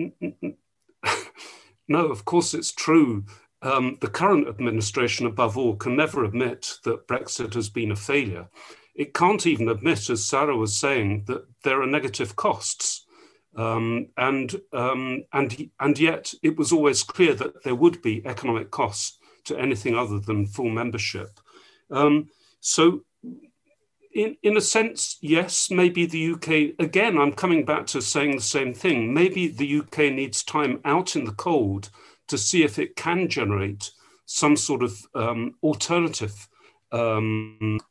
no, of course it's true. Um, the current administration, above all, can never admit that Brexit has been a failure. It can't even admit, as Sarah was saying, that there are negative costs. Um, and, um, and, and yet it was always clear that there would be economic costs to anything other than full membership. Um, so in, in a sense, yes, maybe the U K, again, I'm coming back to saying the same thing. Maybe the U K needs time out in the cold to see if it can generate some sort of um, alternative um,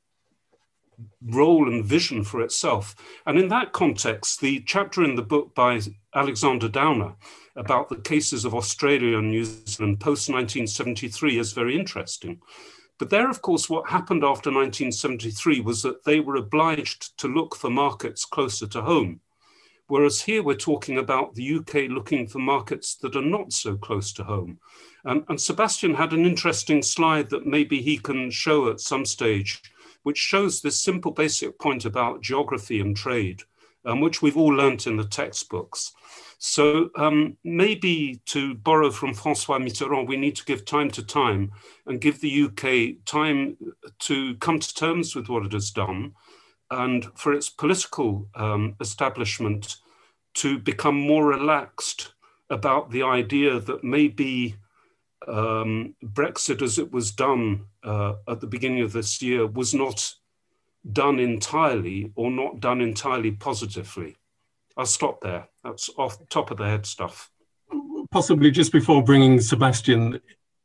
role and vision for itself. And in that context, the chapter in the book by Alexander Downer about the cases of Australia and New Zealand post nineteen seventy-three is very interesting. But there, of course, what happened after nineteen seventy-three was that they were obliged to look for markets closer to home. Whereas here we're talking about the U K looking for markets that are not so close to home. Um, and Sebastian had an interesting slide that maybe he can show at some stage, which shows this simple basic point about geography and trade, um, which we've all learnt in the textbooks. So um, maybe, to borrow from François Mitterrand, we need to give time to time and give the U K time to come to terms with what it has done, and for its political um, establishment to become more relaxed about the idea that maybe um, Brexit, as it was done uh, at the beginning of this year, was not done entirely or not done entirely positively. I'll stop there. That's off the top of the head stuff. Possibly just before bringing Sebastian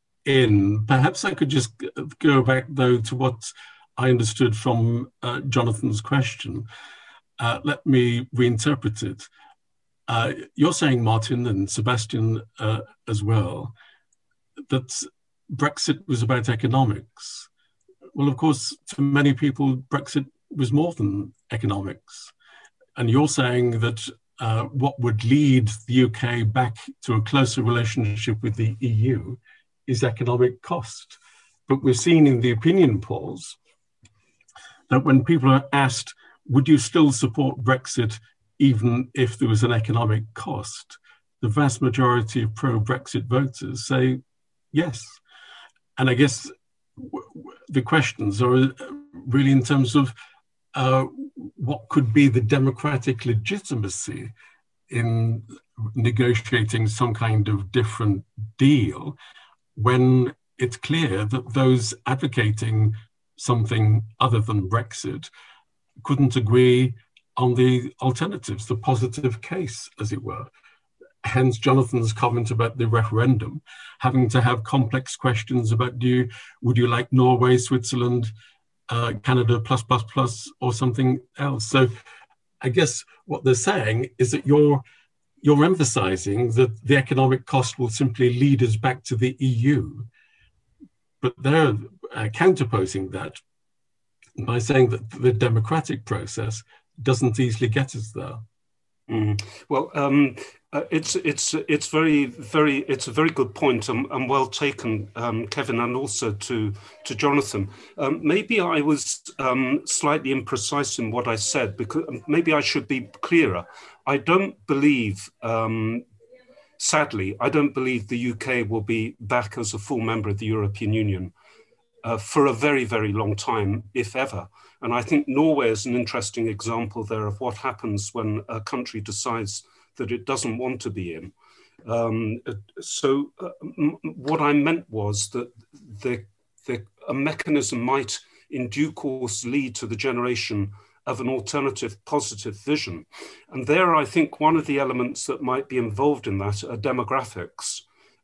in, perhaps I could just go back, though, to what I understood from uh, Jonathan's question. Uh, let me reinterpret it. Uh, you're saying, Martin, and Sebastian uh, as well, that Brexit was about economics. Well, of course, to many people, Brexit was more than economics. And you're saying that uh, what would lead the U K back to a closer relationship with the E U is economic cost. But we're seeing in the opinion polls that when people are asked, would you still support Brexit even if there was an economic cost, the vast majority of pro-Brexit voters say yes. And I guess w- w- the questions are really in terms of uh, what could be the democratic legitimacy in negotiating some kind of different deal when it's clear that those advocating something other than Brexit couldn't agree on the alternatives, the positive case, as it were. Hence Jonathan's comment about the referendum, having to have complex questions about do you, would you like Norway, Switzerland, uh, Canada plus plus plus or something else? So I guess what they're saying is that you're, you're emphasizing that the economic cost will simply lead us back to the E U. But they're uh, counterposing that by saying that the democratic process doesn't easily get us there. Mm. Well, um, uh, it's it's it's very very it's a very good point and, and well taken, um, Kevin, and also to to Jonathan. Um, maybe I was um, slightly imprecise in what I said, because maybe I should be clearer. I don't believe. Um, Sadly, I don't believe the U K will be back as a full member of the European Union. uh, for a very, very long time, if ever. And I think Norway is an interesting example there of what happens when a country decides that it doesn't want to be in. Um, so uh, what I meant was that the, the, a mechanism might in due course lead to the generation of an alternative positive vision. And there, I think one of the elements that might be involved in that are demographics.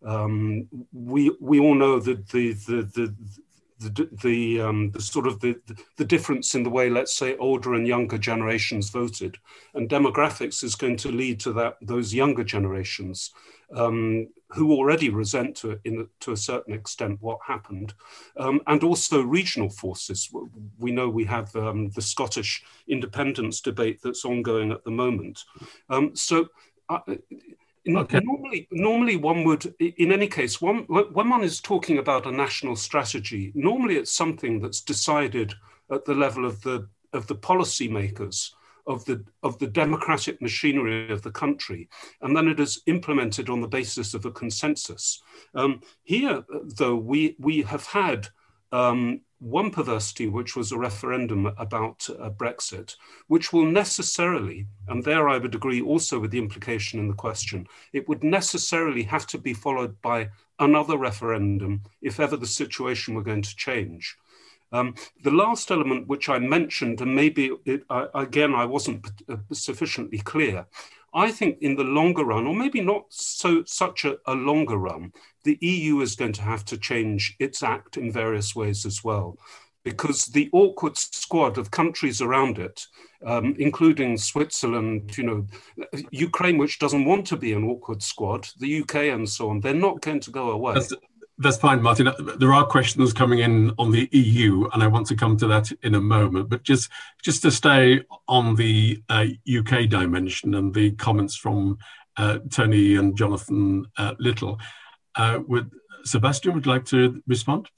Um, we, we all know that the, the, the, the, the, um, the sort of the, the difference in the way, let's say, older and younger generations voted. And demographics is going to lead to that, those younger generations um, who already resent to, in, to a certain extent what happened. Um, and also regional forces. We know we have um, the Scottish independence debate that's ongoing at the moment. Um, so uh, okay. normally, normally one would, in any case, one, when one is talking about a national strategy, normally it's something that's decided at the level of the, of the policymakers, of the, of the democratic machinery of the country, and then it is implemented on the basis of a consensus. Um, here, though, we, we have had um, one perversity, which was a referendum about uh, Brexit, which will necessarily, and there I would agree also with the implication in the question, it would necessarily have to be followed by another referendum if ever the situation were going to change. Um, the last element which I mentioned, and maybe it, I, again I wasn't sufficiently clear, I think in the longer run, or maybe not so such a, a longer run, the E U is going to have to change its act in various ways as well, because the awkward squad of countries around it, um, including Switzerland, you know, Ukraine, which doesn't want to be an awkward squad, the U K and so on, they're not going to go away. That's That's fine, Martin. There are questions coming in on the E U, and I want to come to that in a moment. But just, just to stay on the uh, U K dimension and the comments from uh, Tony and Jonathan uh, Little, uh, would Sebastian would you like to respond?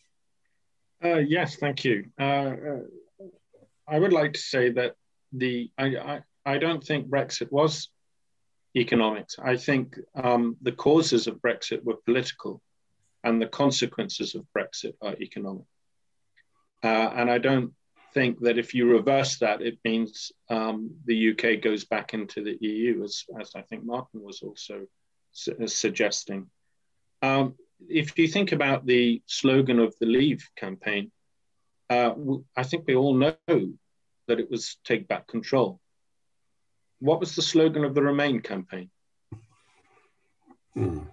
Uh, yes, thank you. Uh, uh, I would like to say that the I, I, I don't think Brexit was economics. I think um, the causes of Brexit were political, and the consequences of Brexit are economic. Uh, and I don't think that if you reverse that, it means um, the U K goes back into the E U, as, as I think Martin was also su suggesting. Um, if you think about the slogan of the Leave campaign, uh, I think we all know that it was take back control. What was the slogan of the Remain campaign? Hmm.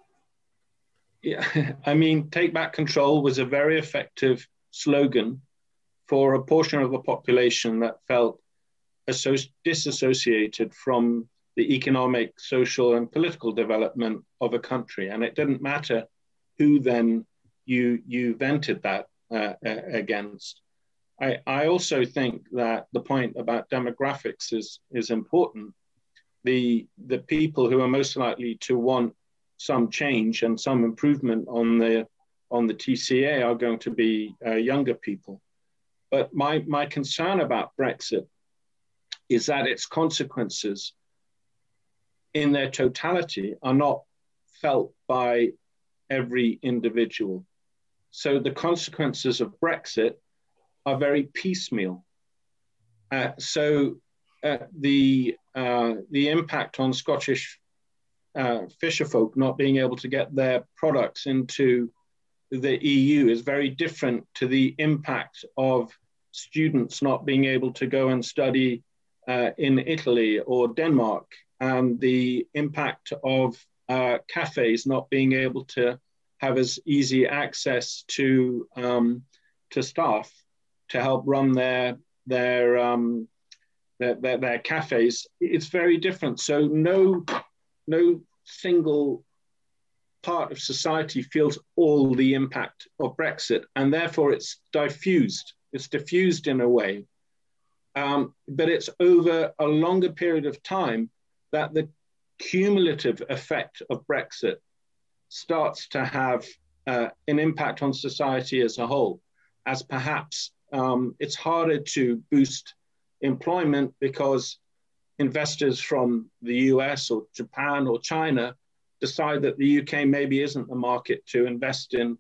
Yeah, I mean, take back control was a very effective slogan for a portion of the population that felt disassociated from the economic, social, and political development of a country. And it didn't matter who then you, you vented that uh, against. I, I also think that the point about demographics is, is important. The, the people who are most likely to want some change and some improvement on the on the T C A are going to be uh, younger people. But my, my concern about Brexit is that its consequences in their totality are not felt by every individual. So the consequences of Brexit are very piecemeal. Uh, so uh, the, uh, the impact on Scottish Uh, fisherfolk not being able to get their products into the E U is very different to the impact of students not being able to go and study uh, in Italy or Denmark, and the impact of uh, cafes not being able to have as easy access to um, to staff to help run their their, um, their their their cafes. It's very different. So no. No single part of society feels all the impact of Brexit, and therefore it's diffused. It's diffused in a way, um, but it's over a longer period of time that the cumulative effect of Brexit starts to have uh, an impact on society as a whole, as perhaps um, it's harder to boost employment because investors from the U S or Japan or China decide that the U K maybe isn't the market to invest in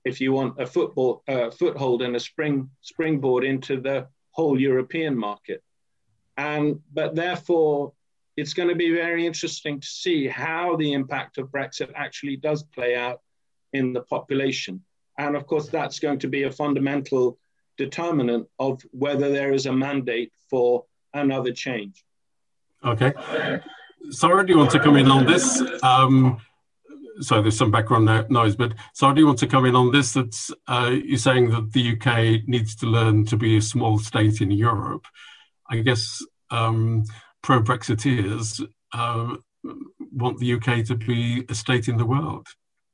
if you want, a football uh, foothold and a spring springboard into the whole European market. And but therefore, it's going to be very interesting to see how the impact of Brexit actually does play out in the population. And of course, that's going to be a fundamental determinant of whether there is a mandate for another change. Okay. Sarah, do you want to come in on this? Um, so there's some background noise, but Sarah, do you want to come in on this? That's uh, you're saying that the U K needs to learn to be a small state in Europe. I guess um, pro-Brexiteers uh, want the U K to be a state in the world.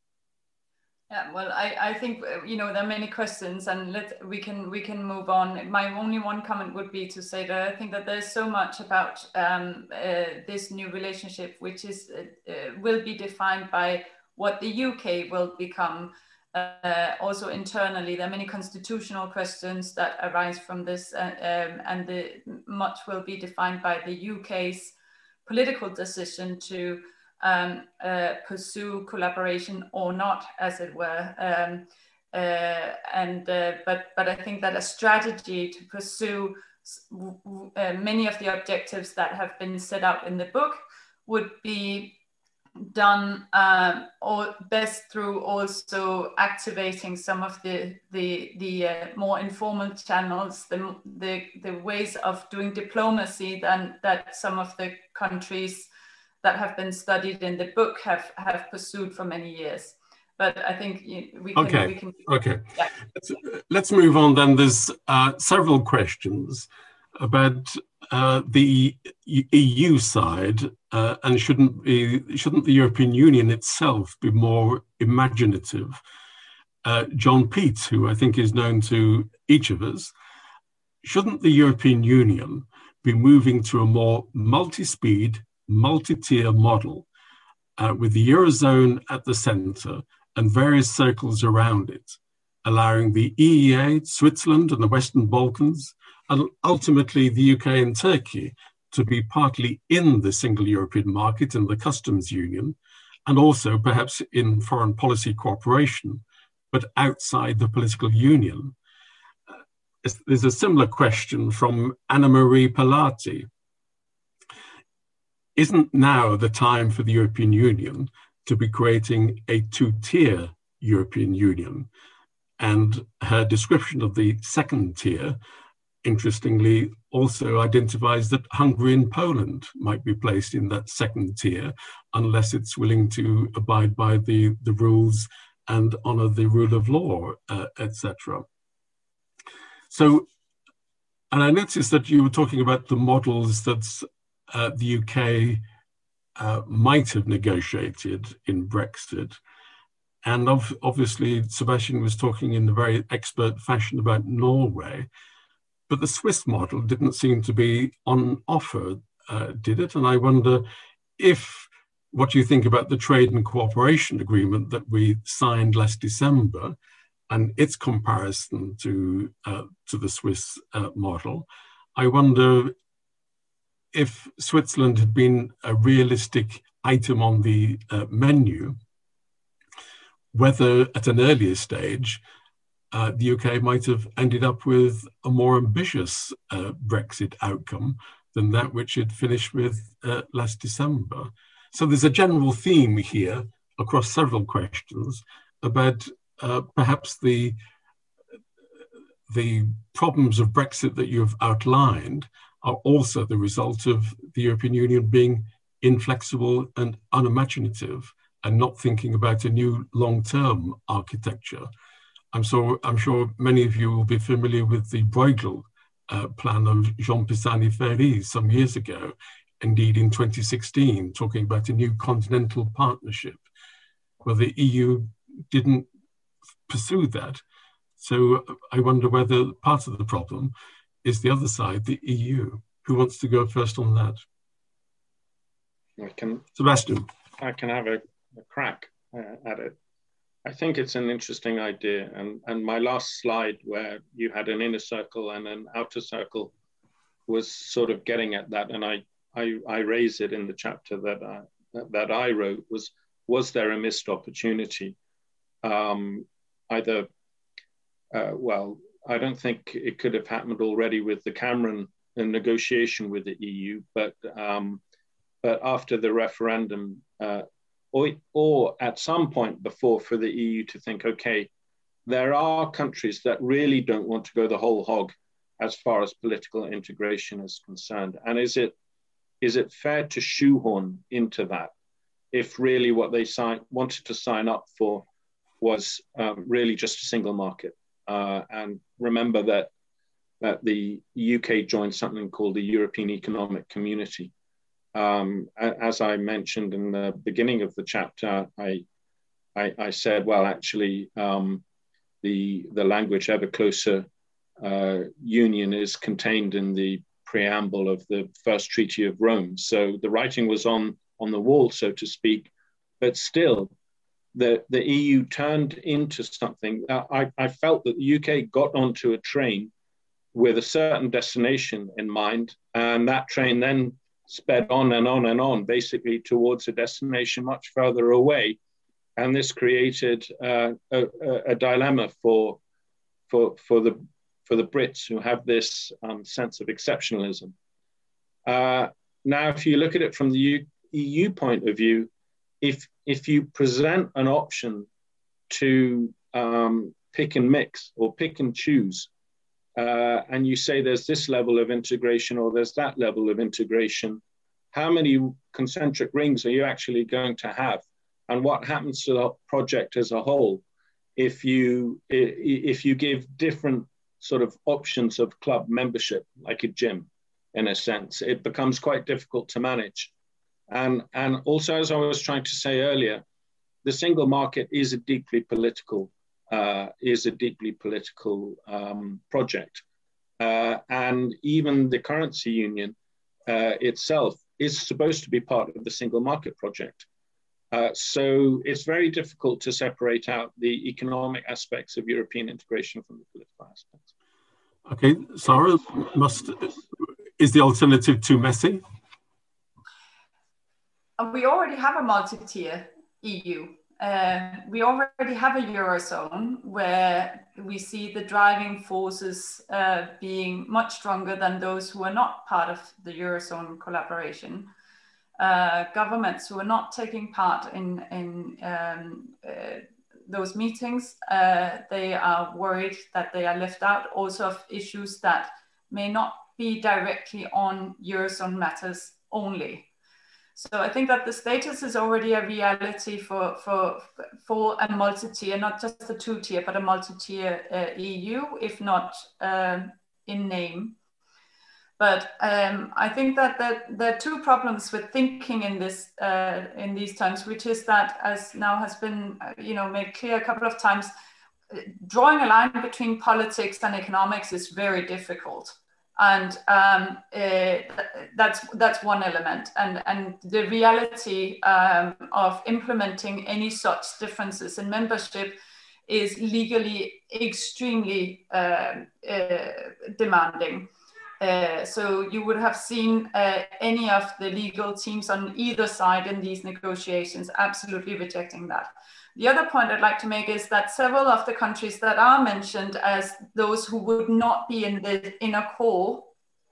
Yeah, well, I, I think, you know, there are many questions, and let we can we can move on. My only one comment would be to say that I think that there's so much about um, uh, this new relationship, which is uh, uh, will be defined by what the U K will become. Uh, also internally, there are many constitutional questions that arise from this, uh, um, and the, much will be defined by the U K's political decision to Um, uh, pursue collaboration or not, as it were, um, uh, and uh, but but I think that a strategy to pursue uh, many of the objectives that have been set out in the book would be done uh, or best through also activating some of the the the uh, more informal channels, the the the ways of doing diplomacy than that some of the countries that have been studied in the book have, have pursued for many years. But I think we can... Okay, we can, okay. Yeah. Let's, let's move on then. There's uh, several questions about uh, the E U side, uh, and shouldn't, be, shouldn't the European Union itself be more imaginative? Uh, John Peet, who I think is known to each of us, shouldn't the European Union be moving to a more multi-speed, multi-tier model uh, with the Eurozone at the center and various circles around it, allowing the E E A, Switzerland and the Western Balkans, and ultimately the U K and Turkey to be partly in the single European market and the customs union, and also perhaps in foreign policy cooperation, but outside the political union. Uh, there's a similar question from Anna Marie Palati. Isn't now the time for the European Union to be creating a two-tier European Union? And her description of the second tier, interestingly, also identifies that Hungary and Poland might be placed in that second tier unless it's willing to abide by the, the rules and honor the rule of law, uh, et cetera. So, and I noticed that you were talking about the models that's Uh, the U K uh, might have negotiated in Brexit. And of, obviously, Sebastian was talking in a very expert fashion about Norway, but the Swiss model didn't seem to be on offer, uh, did it? And I wonder if what you think about the trade and cooperation agreement that we signed last December and its comparison to, uh, to the Swiss uh, model. I wonder if Switzerland had been a realistic item on the uh, menu, whether at an earlier stage, uh, the U K might have ended up with a more ambitious uh, Brexit outcome than that which it finished with uh, last December. So there's a general theme here across several questions about uh, perhaps the, the problems of Brexit that you've outlined are also the result of the European Union being inflexible and unimaginative and not thinking about a new long-term architecture. I'm, so, I'm sure many of you will be familiar with the Bruegel uh, plan of Jean Pisani-Ferry some years ago, indeed in twenty sixteen, talking about a new continental partnership, where the E U didn't pursue that. So I wonder whether part of the problem is the other side, the E U. Who wants to go first on that? I can, Sebastian. I can have a, a crack uh, at it. I think it's an interesting idea. And, and my last slide where you had an inner circle and an outer circle was sort of getting at that. And I, I, I raise it in the chapter that I, that, that I wrote was, was there a missed opportunity? Um, either, uh, well, I don't think it could have happened already with the Cameron negotiation with the E U, but um, but after the referendum, uh, or, or at some point before, for the E U to think, okay, there are countries that really don't want to go the whole hog as far as political integration is concerned. And is it is it fair to shoehorn into that if really what they sign, wanted to sign up for was um, really just a single market? Uh, and remember that, that the U K joined something called the European Economic Community. Um, as I mentioned in the beginning of the chapter, I, I, I said, well, actually, um, the, the language ever closer uh, union is contained in the preamble of the first Treaty of Rome. So the writing was on, on the wall, so to speak, but still, the, the E U turned into something. Uh, I, I felt that the U K got onto a train with a certain destination in mind, and that train then sped on and on and on, basically towards a destination much further away. And this created uh, a, a dilemma for, for, for, the, for the Brits, who have this um, sense of exceptionalism. Uh, now, if you look at it from the U E U point of view, if, if you present an option to um, pick and mix or pick and choose, uh, and you say there's this level of integration or there's that level of integration, how many concentric rings are you actually going to have? And what happens to the project as a whole if you, if you give different sort of options of club membership, like a gym, in a sense? It becomes quite difficult to manage. And, and also, as I was trying to say earlier, the single market is a deeply political, uh, is a deeply political um, project. Uh, and even the currency union uh, itself is supposed to be part of the single market project. Uh, so it's very difficult to separate out the economic aspects of European integration from the political aspects. Okay, Sarah, must, is the alternative too messy? We already have a multi-tier E U. Uh, we already have a Eurozone where we see the driving forces uh, being much stronger than those who are not part of the Eurozone collaboration. Uh, governments who are not taking part in, in um, uh, those meetings, uh, they are worried that they are left out also of issues that may not be directly on Eurozone matters only. So I think that the status is already a reality for, for, for a multi-tier, not just a two-tier, but a multi-tier uh, E U, if not um, in name. But um, I think that, that there are two problems with thinking in this uh, in these times, which is that, as now has been uh, you know made clear a couple of times, drawing a line between politics and economics is very difficult. And um, uh, that's that's one element, and and the reality um, of implementing any such differences in membership is legally extremely uh, uh, demanding. Uh, so you would have seen uh, any of the legal teams on either side in these negotiations absolutely rejecting that. The other point I'd like to make is that several of the countries that are mentioned as those who would not be in the inner core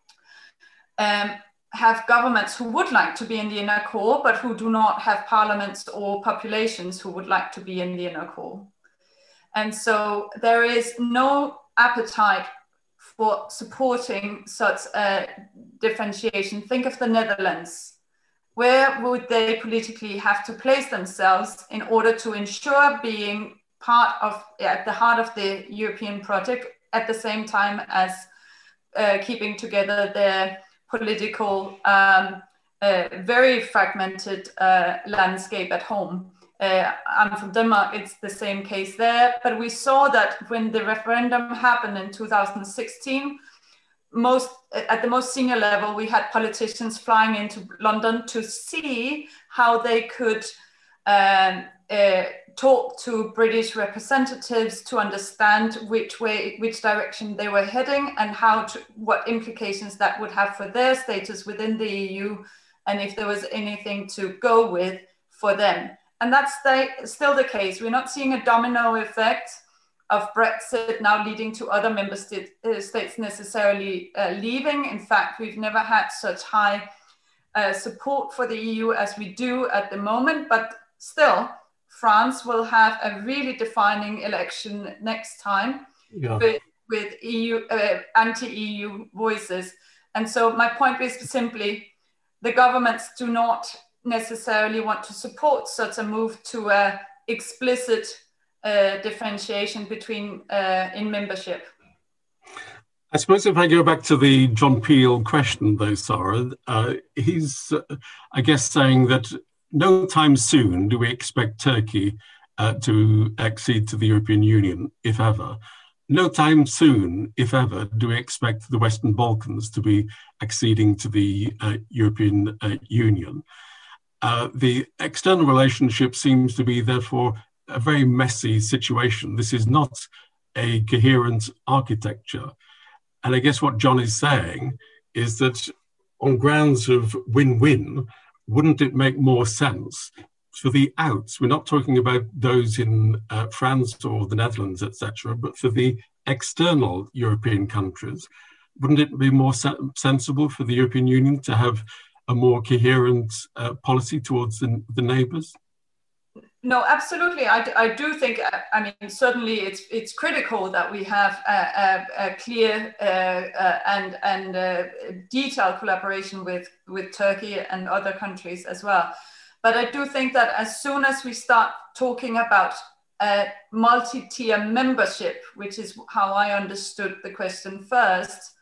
um, have governments who would like to be in the inner core, but who do not have parliaments or populations who would like to be in the inner core. And so there is no appetite for supporting such a differentiation. Think of the Netherlands. Where would they politically have to place themselves in order to ensure being part of, at the heart of the European project, at the same time as uh, keeping together their political, um, uh, very fragmented uh, landscape at home? Uh, I'm from Denmark, it's the same case there. But we saw that when the referendum happened in two thousand sixteen, most at the most senior level, we had politicians flying into London to see how they could um, uh, talk to British representatives to understand which way, which direction they were heading, and how to, what implications that would have for their status within the E U, and if there was anything to go with for them. And that's the, still the case. We're not seeing a domino effect. of Brexit now leading to other member state, uh, states necessarily uh, leaving. In fact, we've never had such high uh, support for the E U as we do at the moment, but still, France will have a really defining election next time yeah. with, with E U, uh, anti-E U voices. And so my point is simply, the governments do not necessarily want to support such a move to a explicit uh, differentiation between uh, in membership. I suppose if I go back to the John Peel question though, Sarah, uh, he's, uh, I guess, saying that no time soon do we expect Turkey uh, to accede to the European Union, if ever. No time soon, if ever, do we expect the Western Balkans to be acceding to the uh, European uh, Union. Uh, the external relationship seems to be, therefore, a very messy situation. This is not a coherent architecture. And I guess what John is saying is that on grounds of win-win, wouldn't it make more sense for the outs? We're not talking about those in uh, France or the Netherlands, et cetera, but for the external European countries, wouldn't it be more se sensible for the European Union to have a more coherent uh, policy towards the, the neighbours? No, absolutely. I, I do think, I mean, certainly it's it's critical that we have a, a, a clear uh, uh, and, and uh, detailed collaboration with, with Turkey and other countries as well. But I do think that as soon as we start talking about a multi-tier membership, which is how I understood the question first,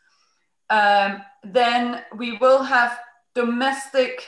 um, then we will have domestic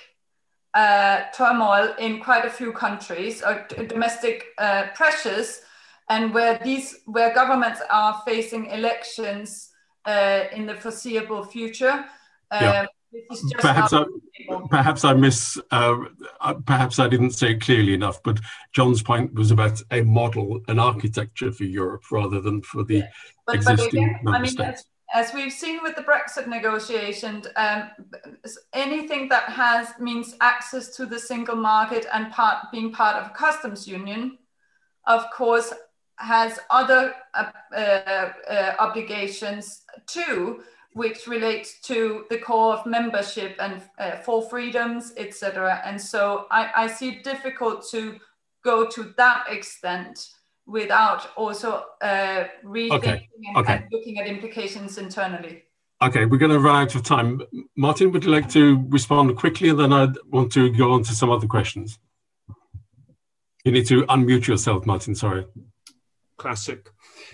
uh, turmoil in quite a few countries, or domestic uh, pressures, and where these where governments are facing elections uh, in the foreseeable future. Uh, yeah. Perhaps I, perhaps I miss, uh, perhaps I didn't say it clearly enough, but John's point was about a model, an architecture for Europe rather than for the but, existing but again, member I mean, states. As, as we've seen with the Brexit negotiations, um, anything that has means access to the single market and part being part of a customs union, of course, has other uh, uh, uh, obligations too, which relates to the core of membership and uh, for freedoms, et cetera. And so I, I see it difficult to go to that extent without also uh, rethinking okay. And, okay. and looking at implications internally. Okay, we're going to run out of time. Martin, would you like to respond quickly, and then I want to go on to some other questions? You need to unmute yourself, Martin, sorry. Classic.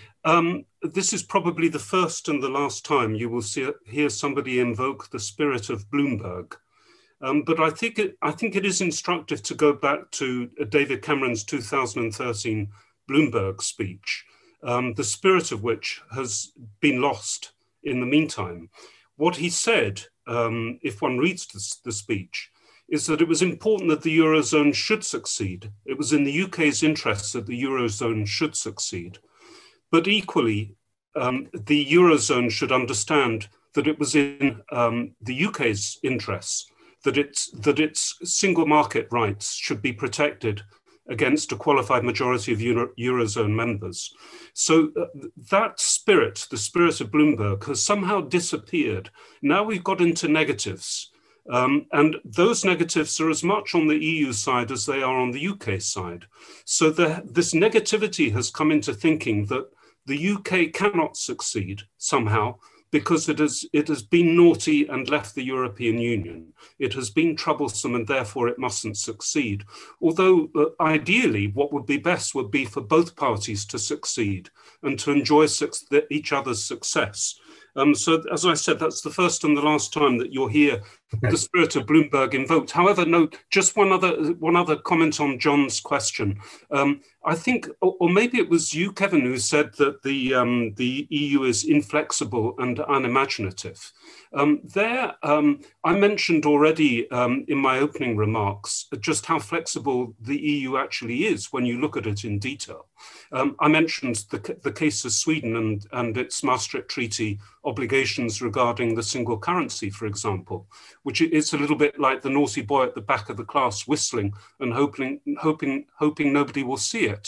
Um, this is probably the first and the last time you will see, hear somebody invoke the spirit of Bloomberg. Um, but I think, it, I think it is instructive to go back to David Cameron's two thousand thirteen Bloomberg speech, um, the spirit of which has been lost in the meantime. What he said, um, if one reads this, the speech, is that it was important that the Eurozone should succeed. It was in the U K's interests that the Eurozone should succeed. But equally, um, the Eurozone should understand that it was in um, the U K's interests that its, that its single market rights should be protected against a qualified majority of Euro Eurozone members. So uh, that spirit, the spirit of Bloomberg, has somehow disappeared. Now we've got into negatives. Um, and those negatives are as much on the E U side as they are on the U K side. So the, this negativity has come into thinking that the U K cannot succeed somehow because it has, it has been naughty and left the European Union. It has been troublesome and therefore it mustn't succeed. Although uh, ideally what would be best would be for both parties to succeed and to enjoy each other's success. Um, so as I said, that's the first and the last time that you'll hear the spirit of Bloomberg invoked. However, no, just one other one other comment on John's question. Um, I think, or, or maybe it was you, Kevin, who said that the um, the E U is inflexible and unimaginative. Um, there, um, I mentioned already um, in my opening remarks just how flexible the E U actually is when you look at it in detail. Um, I mentioned the, the case of Sweden and, and its Maastricht Treaty obligations regarding the single currency, for example, which is a little bit like the naughty boy at the back of the class whistling and hoping, hoping, hoping nobody will see it.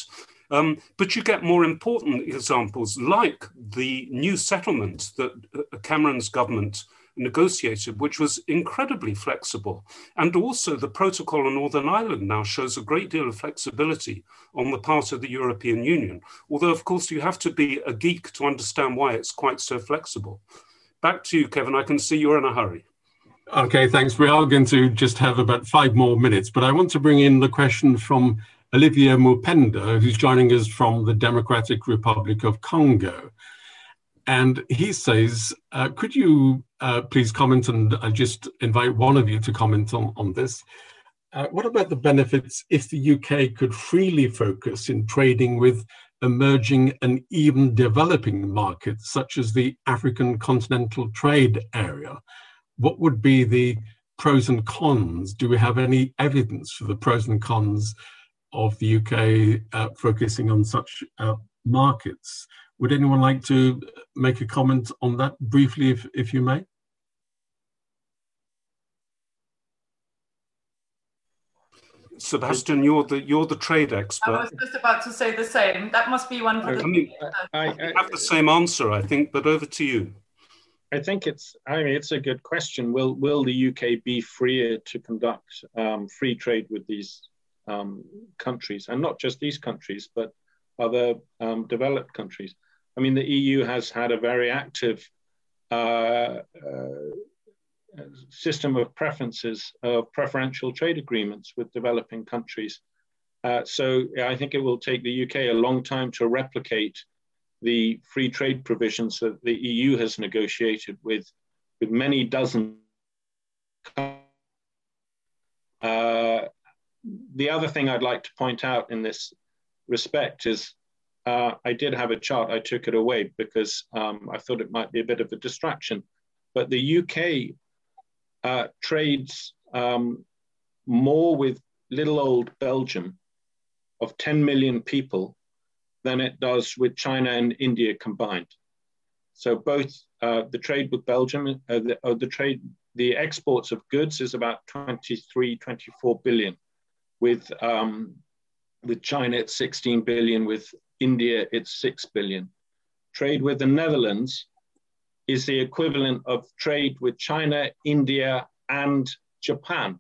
Um, but you get more important examples like the new settlement that Cameron's government negotiated, which was incredibly flexible. And also the protocol on Northern Ireland now shows a great deal of flexibility on the part of the European Union. Although, of course, you have to be a geek to understand why it's quite so flexible. Back to you, Kevin. I can see you're in a hurry. Okay, thanks. We are going to just have about five more minutes, but I want to bring in the question from Olivier Mupenda, who's joining us from the Democratic Republic of Congo. And he says, uh, could you uh, please comment, and I just invite one of you to comment on, on this. Uh, what about the benefits if the U K could freely focus in trading with emerging and even developing markets, such as the African Continental Trade Area? What would be the pros and cons? Do we have any evidence for the pros and cons of the U K uh, focusing on such uh, markets? Would anyone like to make a comment on that briefly, if, if you may? Sebastian, you're the you're the trade expert. I was just about to say the same. That must be one for the. I mean, I, I have the same answer, I think, but over to you. I think it's. I mean, it's a good question. Will Will the U K be freer to conduct um, free trade with these um, countries, and not just these countries, but other um, developed countries? I mean, the E U has had a very active uh, uh, system of preferences, of preferential trade agreements with developing countries. Uh, so I think it will take the U K a long time to replicate the free trade provisions that the E U has negotiated with, with many dozen. Uh, the other thing I'd like to point out in this respect is uh, I did have a chart, I took it away because um, I thought it might be a bit of a distraction, but the U K uh, trades um, more with little old Belgium of ten million people than it does with China and India combined. So both uh, the trade with Belgium, uh, the, uh, the trade, the exports of goods is about twenty-three, twenty-four billion. With, um, with China, it's sixteen billion. With India, it's six billion. Trade with the Netherlands is the equivalent of trade with China, India, and Japan.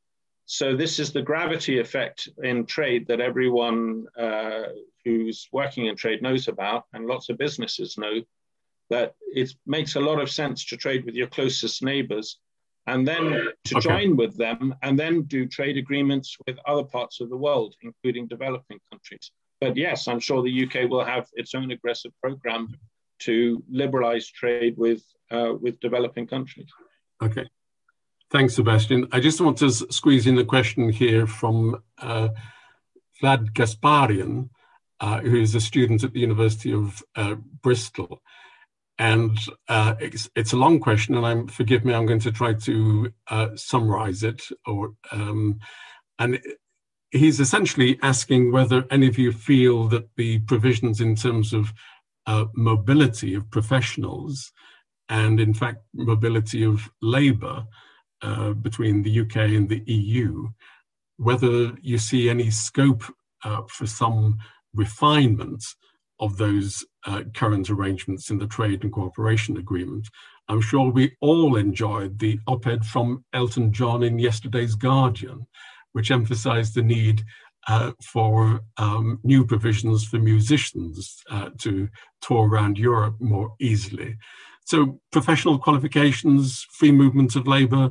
So this is the gravity effect in trade that everyone uh, who's working in trade knows about, and lots of businesses know, that it makes a lot of sense to trade with your closest neighbors and then to okay. join with them and then do trade agreements with other parts of the world, including developing countries. But yes, I'm sure the U K will have its own aggressive program to liberalize trade with, uh, with developing countries. Okay. Thanks, Sebastian. I just want to squeeze in a question here from uh, Vlad Gasparian, uh, who is a student at the University of uh, Bristol. And uh, it's, it's a long question, and I'm, forgive me, I'm going to try to uh, summarize it. Or, um, and he's essentially asking whether any of you feel that the provisions in terms of uh, mobility of professionals and, in fact, mobility of labor uh, between the U K and the E U, whether you see any scope uh, for some refinement of those uh, current arrangements in the trade and cooperation agreement. I'm sure we all enjoyed the op-ed from Elton John in yesterday's Guardian, which emphasized the need uh, for um, new provisions for musicians uh, to tour around Europe more easily. So professional qualifications, free movement of labor,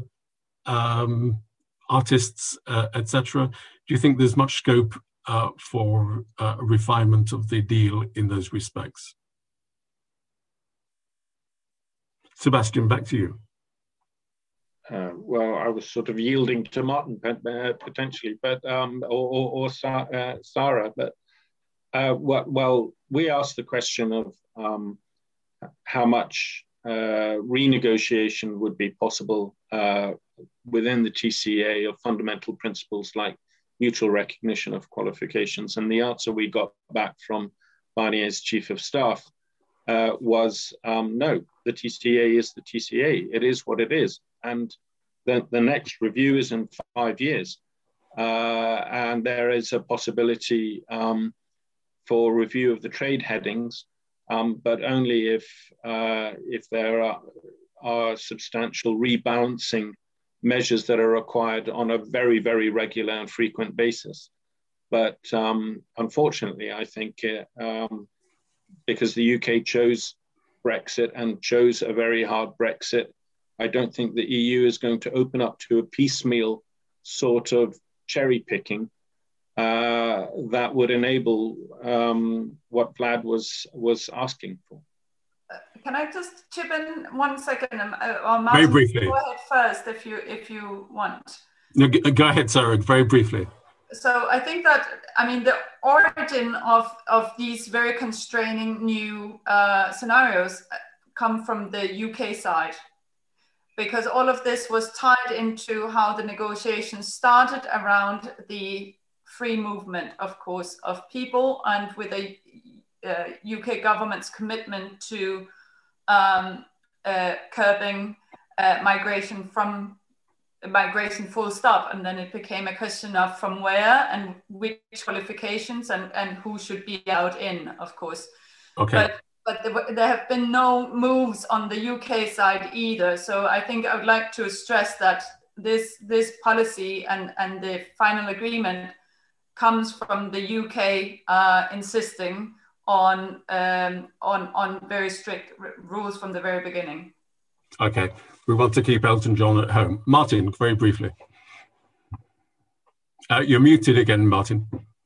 um, artists, uh, et cetera. Do you think there's much scope Uh, for uh, refinement of the deal in those respects? Sebastian, back to you. Uh, well, I was sort of yielding to Martin uh, potentially, but um, or, or, or uh, Sarah. But uh, what, well, we asked the question of um, how much uh, renegotiation would be possible uh, within the T C A of fundamental principles like mutual recognition of qualifications. And the answer we got back from Barnier's chief of staff uh, was um, no, the T C A is the T C A. It is what it is. And the, the next review is in five years. Uh, and there is a possibility um, for review of the trade headings, um, but only if, uh, if there are, are substantial rebalancing measures that are required on a very, very regular and frequent basis. But um, unfortunately, I think uh, um, because the U K chose Brexit and chose a very hard Brexit, I don't think the E U is going to open up to a piecemeal sort of cherry picking uh, that would enable um, what Vlad was was asking for. Uh, can I just chip in one second? Um, uh, or Martin, very briefly. Go ahead first if you if you want. No, go ahead, Sarah, very briefly. So I think that, I mean, the origin of, of these very constraining new uh, scenarios come from the U K side, because all of this was tied into how the negotiations started around the free movement, of course, of people, and with a uh, U K government's commitment to um, uh, curbing uh, migration from migration full stop. And then it became a question of from where and which qualifications and, and who should be allowed in, of course. Okay. But, but there, there have been no moves on the U K side either. So I think I would like to stress that this, this policy and, and the final agreement comes from the U K uh, insisting on, um, on, on very strict r- rules from the very beginning. Okay, we want to keep Elton John at home. Martin, very briefly. Uh, you're muted again, Martin.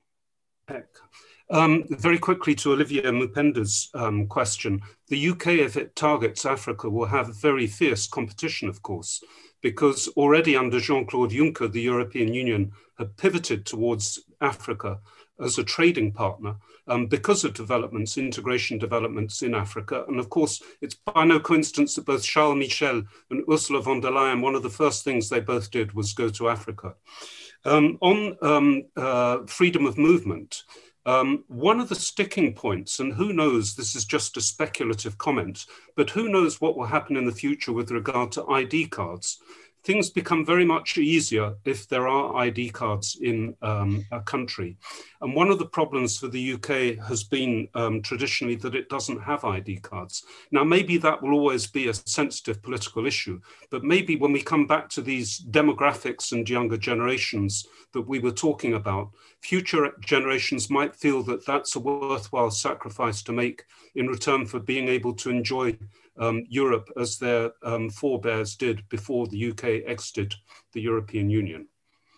Um, very quickly to Olivier Mupenda's um, question. The U K, if it targets Africa, will have very fierce competition, of course, because already under Jean-Claude Juncker, the European Union had pivoted towards Africa as a trading partner um, because of developments, integration developments in Africa. And of course, it's by no coincidence that both Charles Michel and Ursula von der Leyen, one of the first things they both did was go to Africa. Um, on um, uh, freedom of movement, um, one of the sticking points, and who knows, this is just a speculative comment, but who knows what will happen in the future with regard to I D cards. Things become very much easier if there are I D cards in um, a country. And one of the problems for the U K has been um, traditionally that it doesn't have I D cards. Now, maybe that will always be a sensitive political issue, but maybe when we come back to these demographics and younger generations that we were talking about, future generations might feel that that's a worthwhile sacrifice to make in return for being able to enjoy Um, Europe as their um, forebears did before the U K exited the European Union.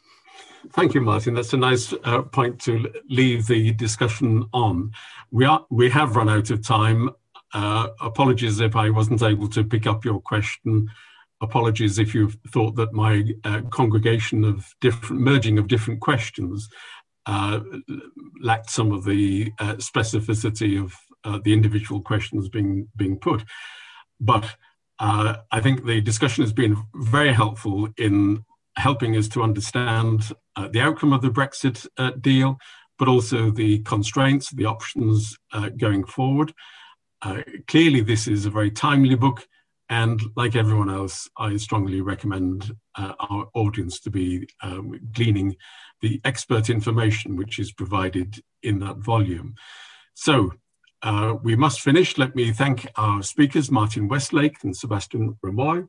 Thank you, Martin. That's a nice uh, point to leave the discussion on. We are we have run out of time. Uh, apologies if I wasn't able to pick up your question. Apologies if you thought that my uh, congregation of different merging of different questions uh, lacked some of the uh, specificity of uh, the individual questions being being put. But uh, I think the discussion has been very helpful in helping us to understand uh, the outcome of the Brexit uh, deal, but also the constraints, the options uh, going forward. Uh, clearly, this is a very timely book, and like everyone else, I strongly recommend uh, our audience to be um, gleaning the expert information which is provided in that volume. So, Uh, we must finish. Let me thank our speakers, Martin Westlake and Sebastian Remoy,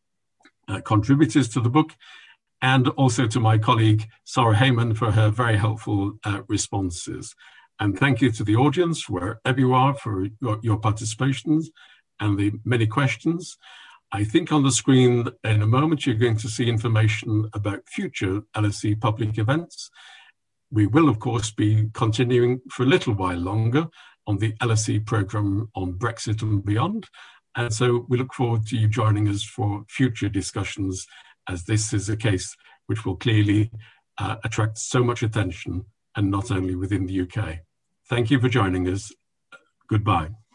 uh, contributors to the book, and also to my colleague, Sarah Heyman, for her very helpful uh, responses. And thank you to the audience, wherever you are, for your, your participations and the many questions. I think on the screen in a moment, you're going to see information about future L S E public events. We will, of course, be continuing for a little while longer on the L S E programme on Brexit and beyond. And so we look forward to you joining us for future discussions, as this is a case which will clearly uh, attract so much attention, and not only within the U K. Thank you for joining us. Goodbye.